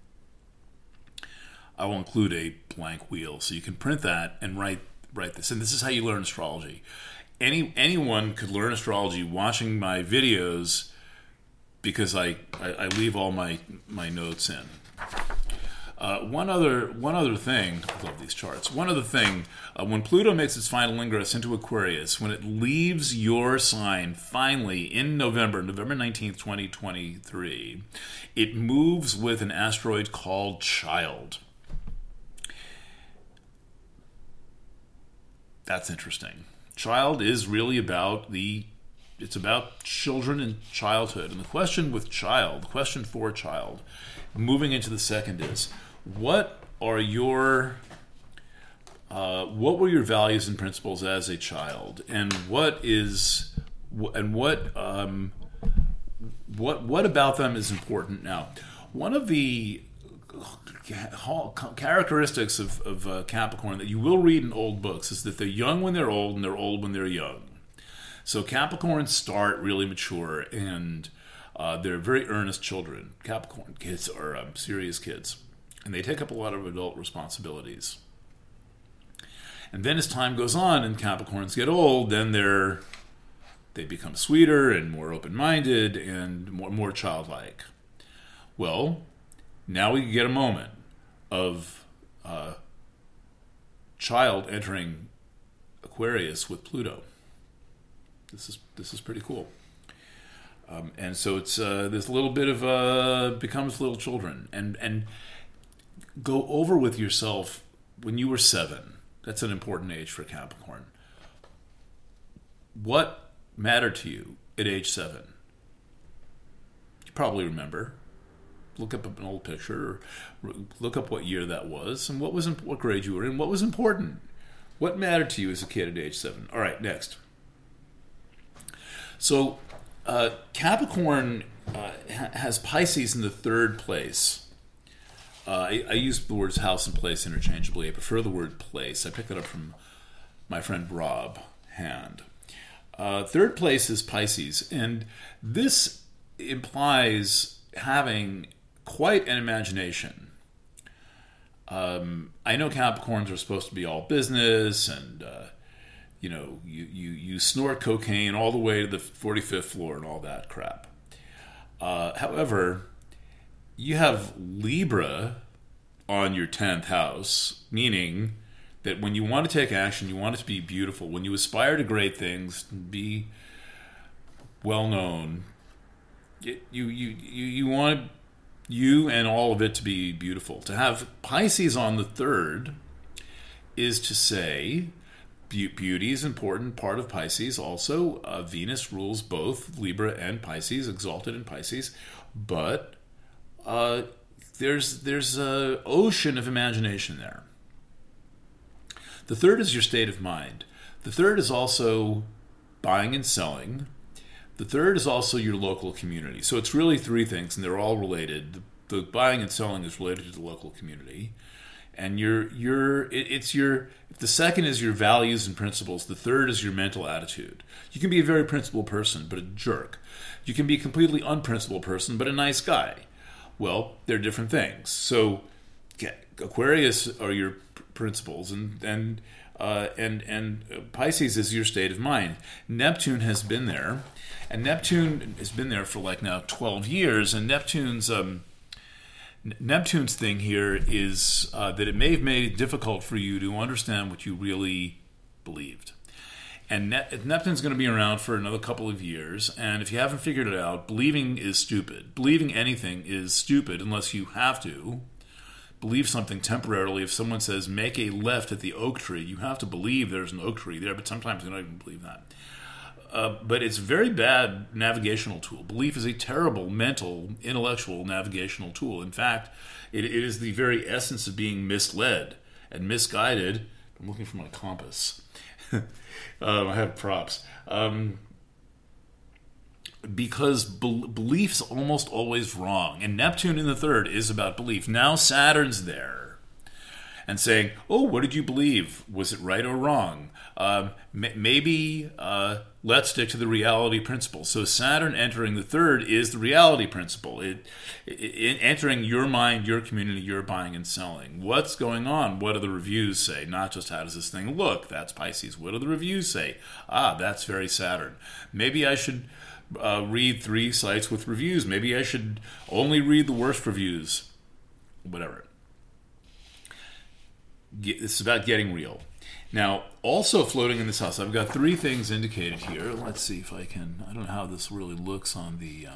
I will include a blank wheel so you can print that and write this. And this is how you learn astrology. Anyone could learn astrology watching my videos because I leave all my notes in. One other thing, I love these charts. One other thing, when Pluto makes its final ingress into Aquarius, when it leaves your sign finally in November 19th, 2023, it moves with an asteroid called Child. That's interesting. Child is really about it's about children and childhood. And the question for child, moving into the second is, what were your values and principles as a child, and what about them is important now? One of the characteristics of Capricorn that you will read in old books is that they're young when they're old, and they're old when they're young. So Capricorns start really mature, and they're very earnest children. Capricorn kids are serious kids, and they take up a lot of adult responsibilities. And then as time goes on and Capricorns get old, then they become sweeter and more open-minded and more childlike. Well, now we get a moment of child entering Aquarius with Pluto. This is pretty cool. And so it's this little bit of becomes little children, and go over with yourself when you were 7. That's an important age for Capricorn. What mattered to you at age 7? You probably remember. Look up an old picture, or look up what year that was, and what grade you were in. What was important? What mattered to you as a kid at age 7? All right, next. So Capricorn has Pisces in the 3rd place. I use the words house and place interchangeably. I prefer the word place. I picked that up from my friend Rob Hand. 3rd place is Pisces, and this implies having quite an imagination. I know Capricorns are supposed to be all business, and you snort cocaine all the way to the 45th floor and all that crap. However, you have Libra on your 10th house, meaning that when you want to take action, you want it to be beautiful. When you aspire to great things, be well known, you want you and all of it to be beautiful. To have Pisces on the 3rd is to say beauty is an important part of Pisces. Also, Venus rules both Libra and Pisces, exalted in Pisces, but there's an ocean of imagination there. The 3rd is your state of mind. The 3rd is also buying and selling. The 3rd is also your local community. So it's really 3 things, and they're all related. The buying and selling is related to the local community, and if the 2nd is your values and principles, the 3rd is your mental attitude. You can be a very principled person, but a jerk. You can be a completely unprincipled person, but a nice guy. Well, they're different things. So Aquarius are your principles, and Pisces is your state of mind. Neptune has been there, and Neptune has been there for like now 12 years, and Neptune's thing here is that it may have made it difficult for you to understand what you really believed. And Neptune's going to be around for another couple of years, and if you haven't figured it out, believing is stupid. Believing anything is stupid unless you have to. Believe something temporarily. If someone says, make a left at the oak tree, you have to believe there's an oak tree there, but sometimes you don't even believe that. But it's a very bad navigational tool. Belief is a terrible mental, intellectual navigational tool. In fact, it is the very essence of being misled and misguided. I'm looking for my compass. I have props. Because belief's almost always wrong. And Neptune in the 3rd is about belief. Now Saturn's there and saying, oh, what did you believe? Was it right or wrong? Maybe let's stick to the reality principle. So Saturn entering the 3rd is the reality principle. It entering your mind, your community, your buying and selling. What's going on? What do the reviews say? Not just how does this thing look? That's Pisces. What do the reviews say? That's very Saturn. Maybe I should read 3 sites with reviews. Maybe I should only read the worst reviews. Whatever. It's about getting real. Now, also floating in this house, I've got 3 things indicated here. Let's see if I can... I don't know how this really looks on the...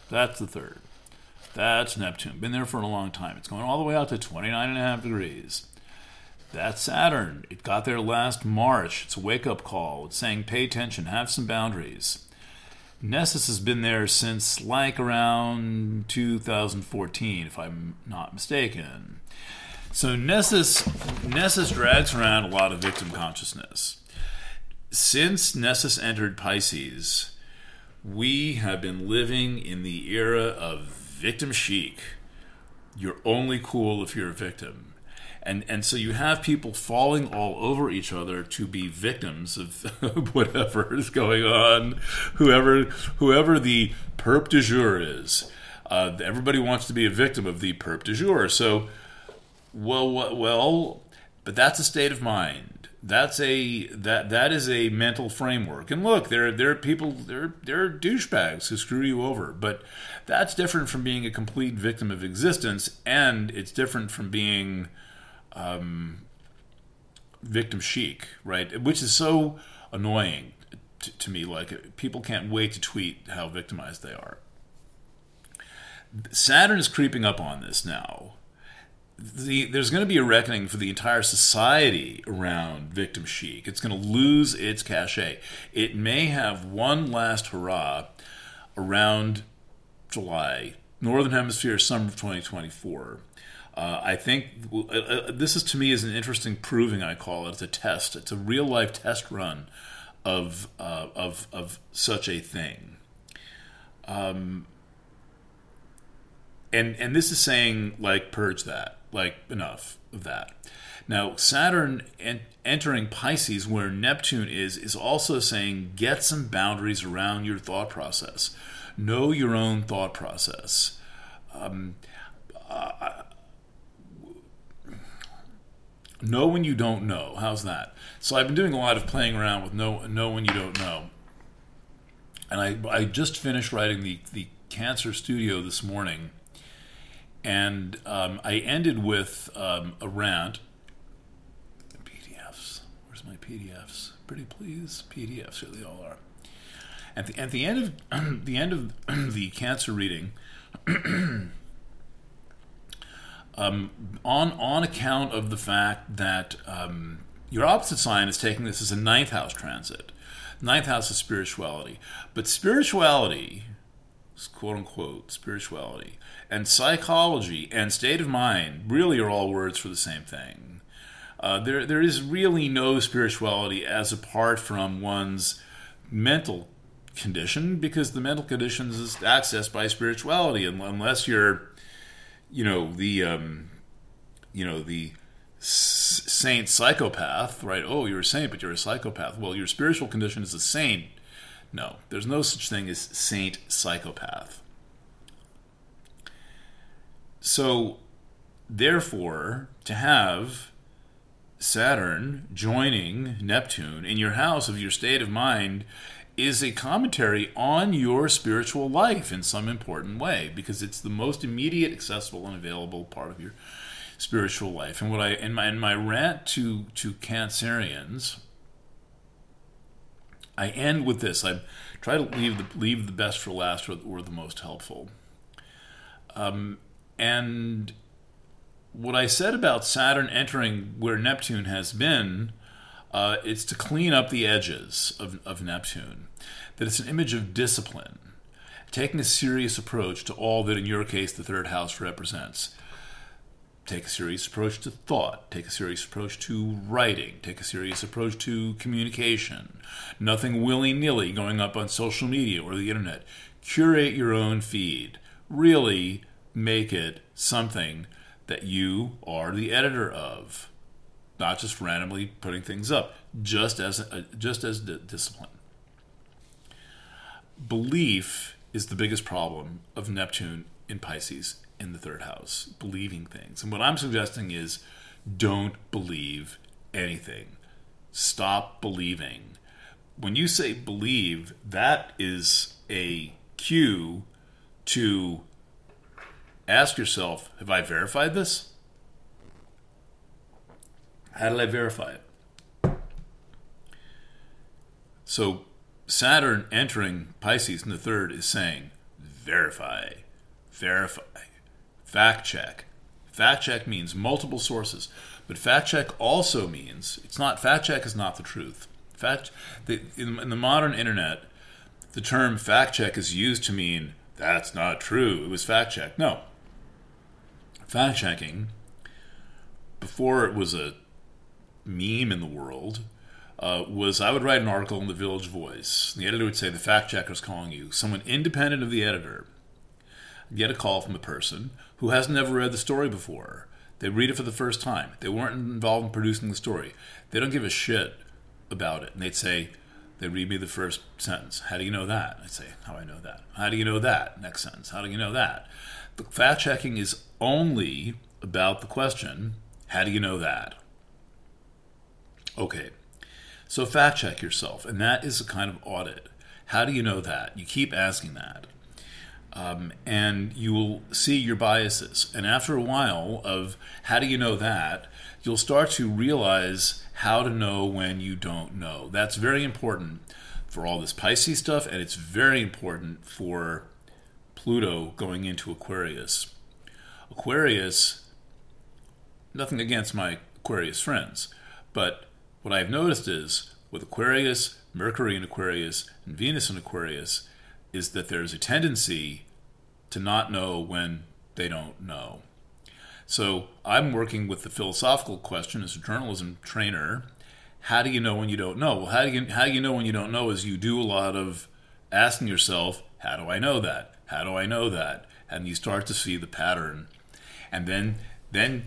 That's the third. That's Neptune. Been there for a long time. It's going all the way out to 29.5 degrees. That's Saturn. It got there last March. It's a wake-up call. It's saying, pay attention, have some boundaries. Nessus has been there since like around 2014, if I'm not mistaken. So Nessus drags around a lot of victim consciousness. Since Nessus entered Pisces, we have been living in the era of victim chic. You're only cool if you're a victim. And so you have people falling all over each other to be victims of whatever is going on, whoever the perp du jour is. Everybody wants to be a victim of the perp du jour. So, well, but that's a state of mind. That is a mental framework. And look, there are people, there are douchebags who screw you over. But that's different from being a complete victim of existence, and it's different from being victim chic, right? Which is so annoying to me. Like, people can't wait to tweet how victimized they are. Saturn is creeping up on this now. There's going to be a reckoning for the entire society around victim chic. It's going to lose its cachet. It may have one last hurrah around July, Northern Hemisphere, summer of 2024. I think this is, to me, is an interesting proving. I call it. It's a test. It's a real life test run of such a thing. And this is saying, like, purge that, like, enough of that. Now, Saturn entering Pisces, where Neptune is also saying, get some boundaries around your thought process. Know your own thought process. Know when you don't know. How's that? So I've been doing a lot of playing around with know when you don't know. And I just finished writing the Cancer Studio this morning. And I ended with a rant. PDFs. Where's my PDFs? Pretty please. PDFs. Here they all are. At the end of the Cancer reading, on account of the fact that your opposite sign is taking this as a ninth house transit. Ninth house is spirituality. But spirituality, quote unquote, spirituality, and psychology and state of mind really are all words for the same thing. There is really no spirituality as apart from one's mental condition, because the mental condition is accessed by spirituality, unless you're the saint psychopath, right? Oh, you're a saint, but you're a psychopath. Well, your spiritual condition is a saint. No, there's no such thing as saint psychopath. So, therefore, to have Saturn joining Neptune in your house of your state of mind is a commentary on your spiritual life in some important way, because it's the most immediate, accessible, and available part of your spiritual life. And what in my rant to Cancerians, I end with this. I try to leave the best for last, or the most helpful. And what I said about Saturn entering where Neptune has been, it's to clean up the edges of Neptune. That it's an image of discipline, taking a serious approach to all that, in your case, the third house represents. Take a serious approach to thought. Take a serious approach to writing. Take a serious approach to communication. Nothing willy-nilly going up on social media or the internet. Curate your own feed. Really make it something that you are the editor of. Not just randomly putting things up. Just as discipline. Belief is the biggest problem of Neptune in Pisces in the third house. Believing things. And what I'm suggesting is, don't believe anything. Stop believing. When you say believe, that is a cue to ask yourself, have I verified this? How did I verify it? So Saturn entering Pisces in the third is saying, verify, verify, fact check. Fact check means multiple sources, but fact check also means fact check is not the truth. In the modern internet, the term fact check is used to mean that's not true. It was fact check. No. Fact checking, before it was a meme in the world, was I would write an article in the Village Voice. The editor would say, the fact checker's calling you. Someone independent of the editor. Get a call from a person who has never read the story before. They read it for the first time. They weren't involved in producing the story. They don't give a shit about it. And they read me the first sentence. How do you know that? I'd say, how do I know that? How do you know that? Next sentence. How do you know that? The fact checking is only about the question, how do you know that? Okay. So fact check yourself, and that is a kind of audit. How do you know that? You keep asking that. And you will see your biases. And after a while of how do you know that, you'll start to realize how to know when you don't know. That's very important for all this Pisces stuff, and it's very important for Pluto going into Aquarius. Aquarius, nothing against my Aquarius friends, but what I've noticed is with Aquarius, Mercury in Aquarius, and Venus in Aquarius, is that there's a tendency to not know when they don't know. So I'm working with the philosophical question as a journalism trainer. How do you know when you don't know? Well, how do you know when you don't know is you do a lot of asking yourself, how do I know that? How do I know that? And you start to see the pattern. And then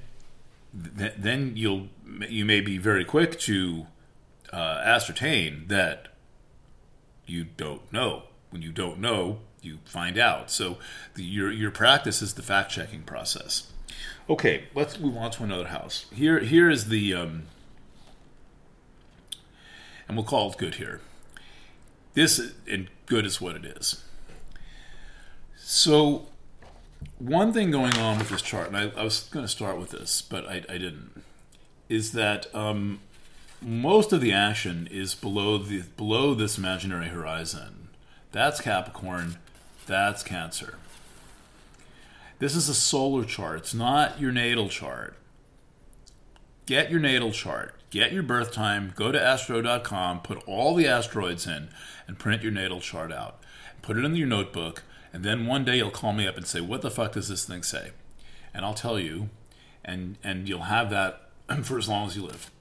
you may be very quick to ascertain that you don't know. When you don't know, you find out. So your practice is the fact-checking process. Okay, let's move on to another house. Here is the, and we'll call it good here. This, and good is what it is. So one thing going on with this chart, and I was going to start with this, but I didn't, is that most of the action is below this imaginary horizon. That's Capricorn, that's Cancer. This is a solar chart. It's not your natal chart. Get your natal chart. Get your birth time. Go to astro.com, put all the asteroids in, and print your natal chart out. Put it in your notebook, and then one day you'll call me up and say, what the fuck does this thing say? And I'll tell you, and you'll have that for as long as you live.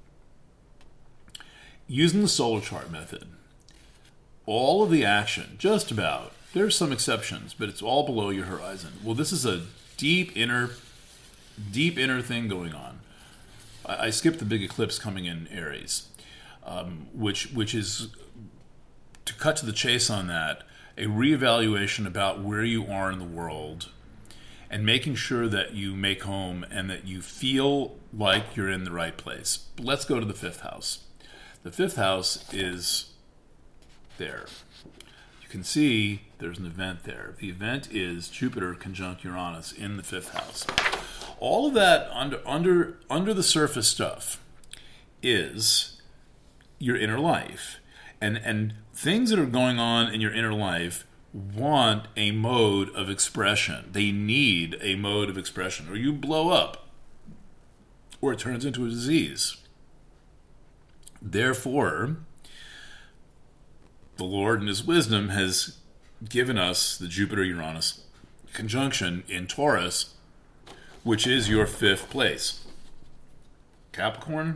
Using the solar chart method, all of the action, just about, there's some exceptions, but it's all below your horizon. Well, this is a deep inner thing going on. I skipped the big eclipse coming in Aries, which is, to cut to the chase on that, a reevaluation about where you are in the world and making sure that you make home and that you feel like you're in the right place. But let's go to the fifth house. The fifth house is there. You can see there's an event there. The event is Jupiter conjunct Uranus in the fifth house. All of that under the surface stuff is your inner life. And things that are going on in your inner life want a mode of expression. They need a mode of expression, or you blow up, or it turns into a disease. Therefore, the Lord in his wisdom has given us the Jupiter-Uranus conjunction in Taurus, which is your fifth place. Capricorn,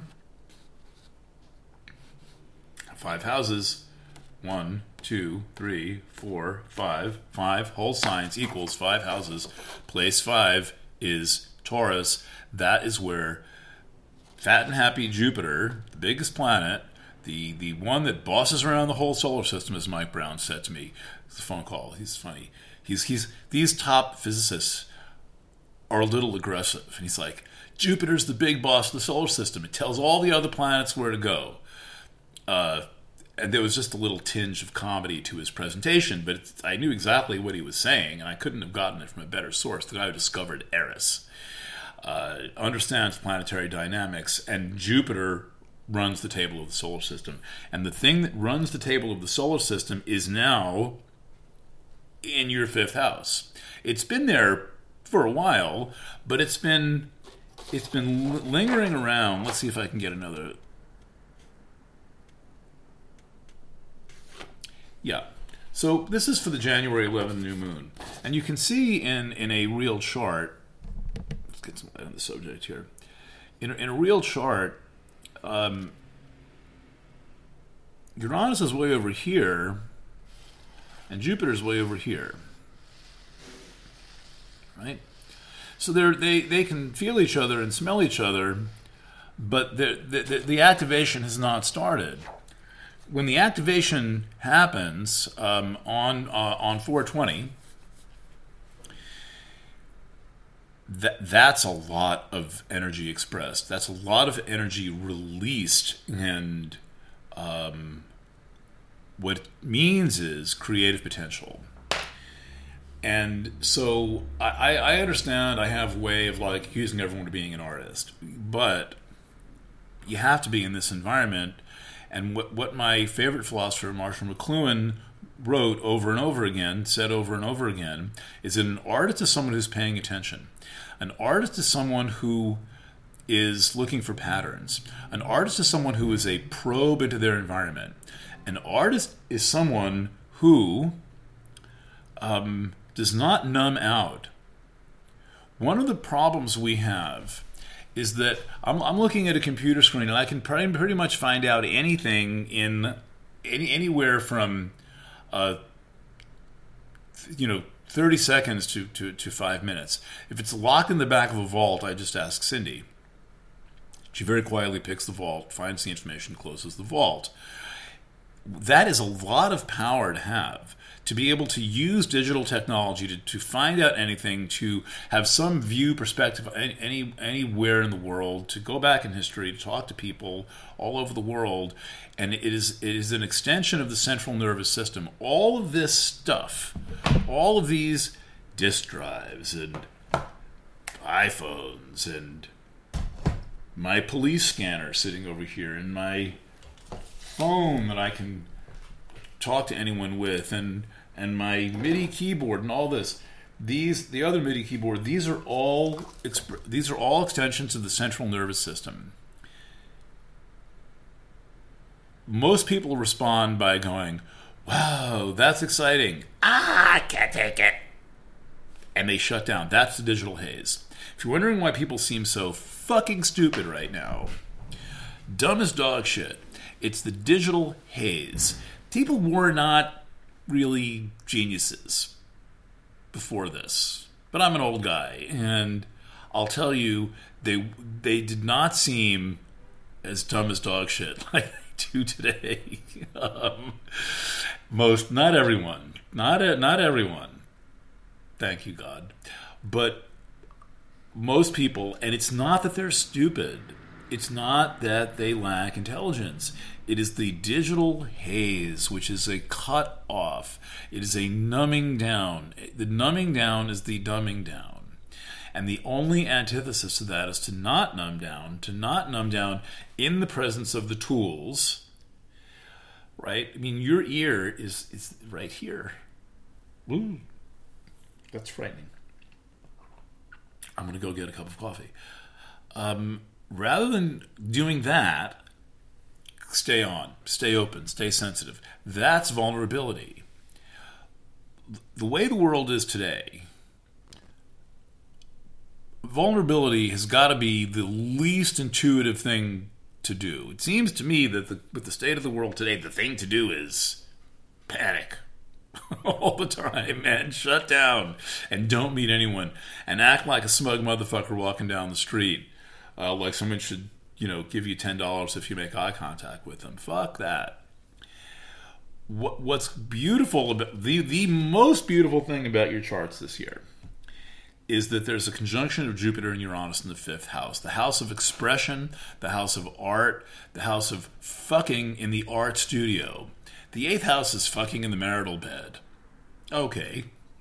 5 houses, 1, 2, 3, 4, 5, 5 whole signs equals 5 houses. Place 5 is Taurus. That is where fat and happy Jupiter, the biggest planet, the one that bosses around the whole solar system, as Mike Brown said to me. It's a phone call. He's funny. These top physicists are a little aggressive. And he's like, Jupiter's the big boss of the solar system. It tells all the other planets where to go. And there was just a little tinge of comedy to his presentation, but I knew exactly what he was saying, and I couldn't have gotten it from a better source. The guy who discovered Eris understands planetary dynamics, and Jupiter runs the table of the solar system. And the thing that runs the table of the solar system is now in your fifth house. It's been there for a while, but it's been lingering around. Let's see if I can get another. Yeah. So this is for the January 11th new moon. And you can see in a real chart, let's get some light on the subject here. In a real chart, Uranus is way over here, and Jupiter's way over here. Right? So they can feel each other and smell each other, but the activation has not started. When the activation happens on 4/20, that's a lot of energy expressed. That's a lot of energy released, and what it means is creative potential. And so I understand I have a way of like accusing everyone of being an artist, but you have to be in this environment. And what my favorite philosopher, Marshall McLuhan, wrote over and over again, said over and over again, is that an artist is someone who's paying attention. An artist is someone who is looking for patterns. An artist is someone who is a probe into their environment. An artist is someone who does not numb out. One of the problems we have is that I'm looking at a computer screen and I can pretty much find out anything in anywhere from 30 seconds to 5 minutes. If it's locked in the back of a vault, I just ask Cindy. She very quietly picks the vault, finds the information, closes the vault. That is a lot of power to have, to be able to use digital technology to find out anything, to have some view perspective anywhere in the world, to go back in history, to talk to people all over the world. And it is an extension of the central nervous system. All of this stuff, all of these disk drives and iPhones and my police scanner sitting over here and my phone that I can talk to anyone with, and my MIDI keyboard and all this, the other MIDI keyboard, these are all extensions of the central nervous system. Most people respond by going, "Wow, that's exciting. I can't take it." And they shut down. That's the digital haze. If you're wondering why people seem so fucking stupid right now, dumb as dog shit, it's the digital haze. People were not really geniuses before this. But I'm an old guy, and I'll tell you, they did not seem as dumb as dog shit like they do today. Not everyone. Not everyone. Thank you, God. But most people, and it's not that they're stupid. It's not that they lack intelligence. It is the digital haze, which is a cut off. It is a numbing down. The numbing down is the dumbing down. And the only antithesis to that is to not numb down in the presence of the tools. Right? I mean, your ear is right here. Ooh, that's frightening. I'm going to go get a cup of coffee. Rather than doing that, stay on, stay open, stay sensitive. That's vulnerability. The way the world is today, vulnerability has got to be the least intuitive thing to do. It seems to me that with the state of the world today, the thing to do is panic all the time and shut down and don't meet anyone and act like a smug motherfucker walking down the street. Like someone should, give you $10 if you make eye contact with them. Fuck that. What's beautiful about the most beautiful thing about your charts this year is that there's a conjunction of Jupiter and Uranus in the fifth house, the house of expression, the house of art, the house of fucking in the art studio. The eighth house is fucking in the marital bed. Okay.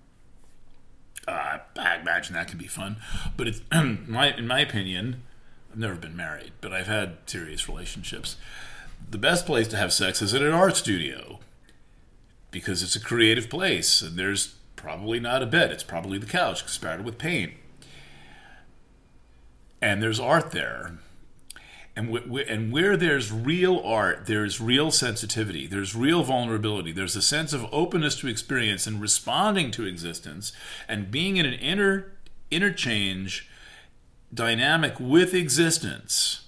I imagine that can be fun, but it's in my opinion, I've never been married, but I've had serious relationships. The best place to have sex is in an art studio because it's a creative place and there's Probably not a bed. It's probably the couch spattered with paint. And there's art there. And where there's real art, there's real sensitivity, there's real vulnerability, there's a sense of openness to experience and responding to existence and being in an interchange dynamic with existence.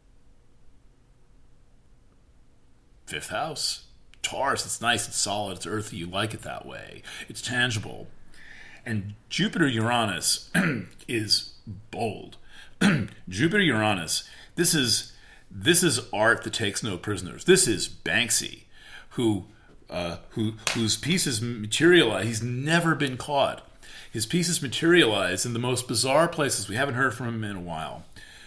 Fifth house. Taurus, it's nice, it's solid, it's earthy, you like it that way. It's tangible. And Jupiter-Uranus is bold. Jupiter-Uranus, this is art that takes no prisoners. This is Banksy, whose pieces materialize. He's never been caught. His pieces materialize in the most bizarre places. We haven't heard from him in a while.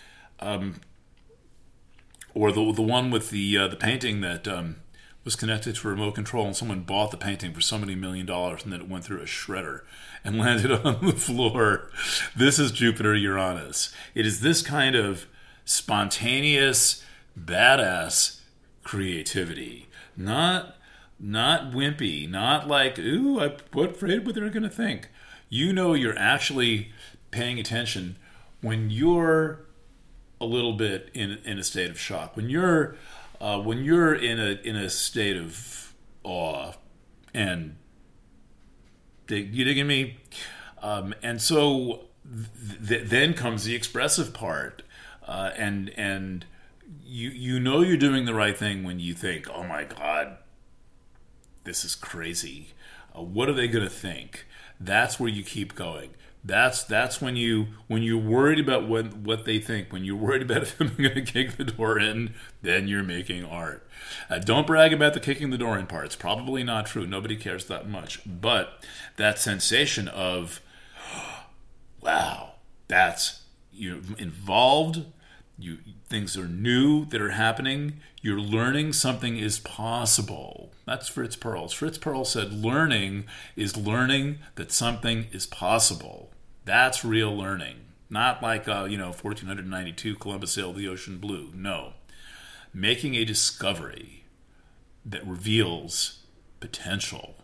Or the one with the painting that was connected to remote control, and someone bought the painting for so many $1 million, and then it went through a shredder and landed on the floor. This is Jupiter-Uranus. It is this kind of spontaneous, badass creativity. Not wimpy, not like, ooh, I'm afraid what they're going to think. You know you're actually paying attention when you're a little bit in a state of shock. When you're in a state of awe, and you digging me? And so then comes the expressive part, and you know you're doing the right thing when you think, oh my God, this is crazy. What are they going to think? That's where you keep going. That's when you're worried about what they think, when you're worried about if they're going to kick the door in, then you're making art. Don't brag about the kicking the door in part. It's probably not true. Nobody cares that much. But that sensation of, wow, that's you're involved. Things are new that are happening. You're learning something is possible. That's Fritz Perls. Fritz Perls said learning is learning that something is possible. That's real learning. Not like, 1492 Columbus sailed the ocean blue. No. Making a discovery that reveals potential.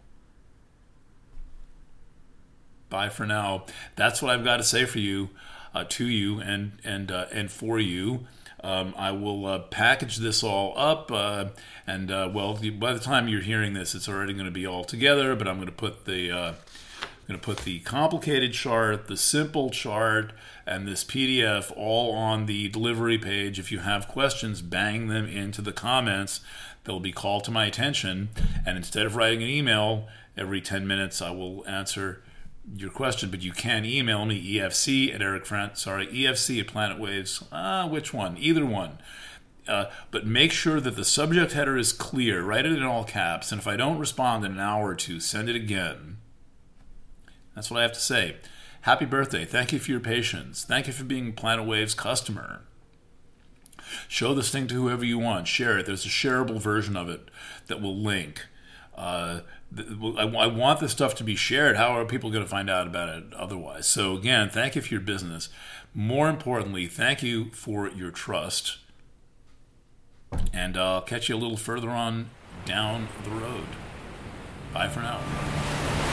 Bye for now. That's what I've got to say for you, to you, and for you. I will package this all up, and by the time you're hearing this, it's already going to be all together. But I'm going to put the complicated chart, the simple chart, and this PDF all on the delivery page. If you have questions, bang them into the comments. They'll be called to my attention, and instead of writing an email every 10 minutes, I will answer your question. But you can email me, EFC at Planet Waves. Which one? Either one. But make sure that the subject header is clear. Write it in all caps. And if I don't respond in an hour or two, send it again. That's what I have to say. Happy birthday. Thank you for your patience. Thank you for being Planet Waves customer. Show this thing to whoever you want. Share it. There's a shareable version of it that will link. I want this stuff to be shared. How are people going to find out about it otherwise? So again, thank you for your business. More importantly, thank you for your trust. And I'll catch you a little further on down the road. Bye for now.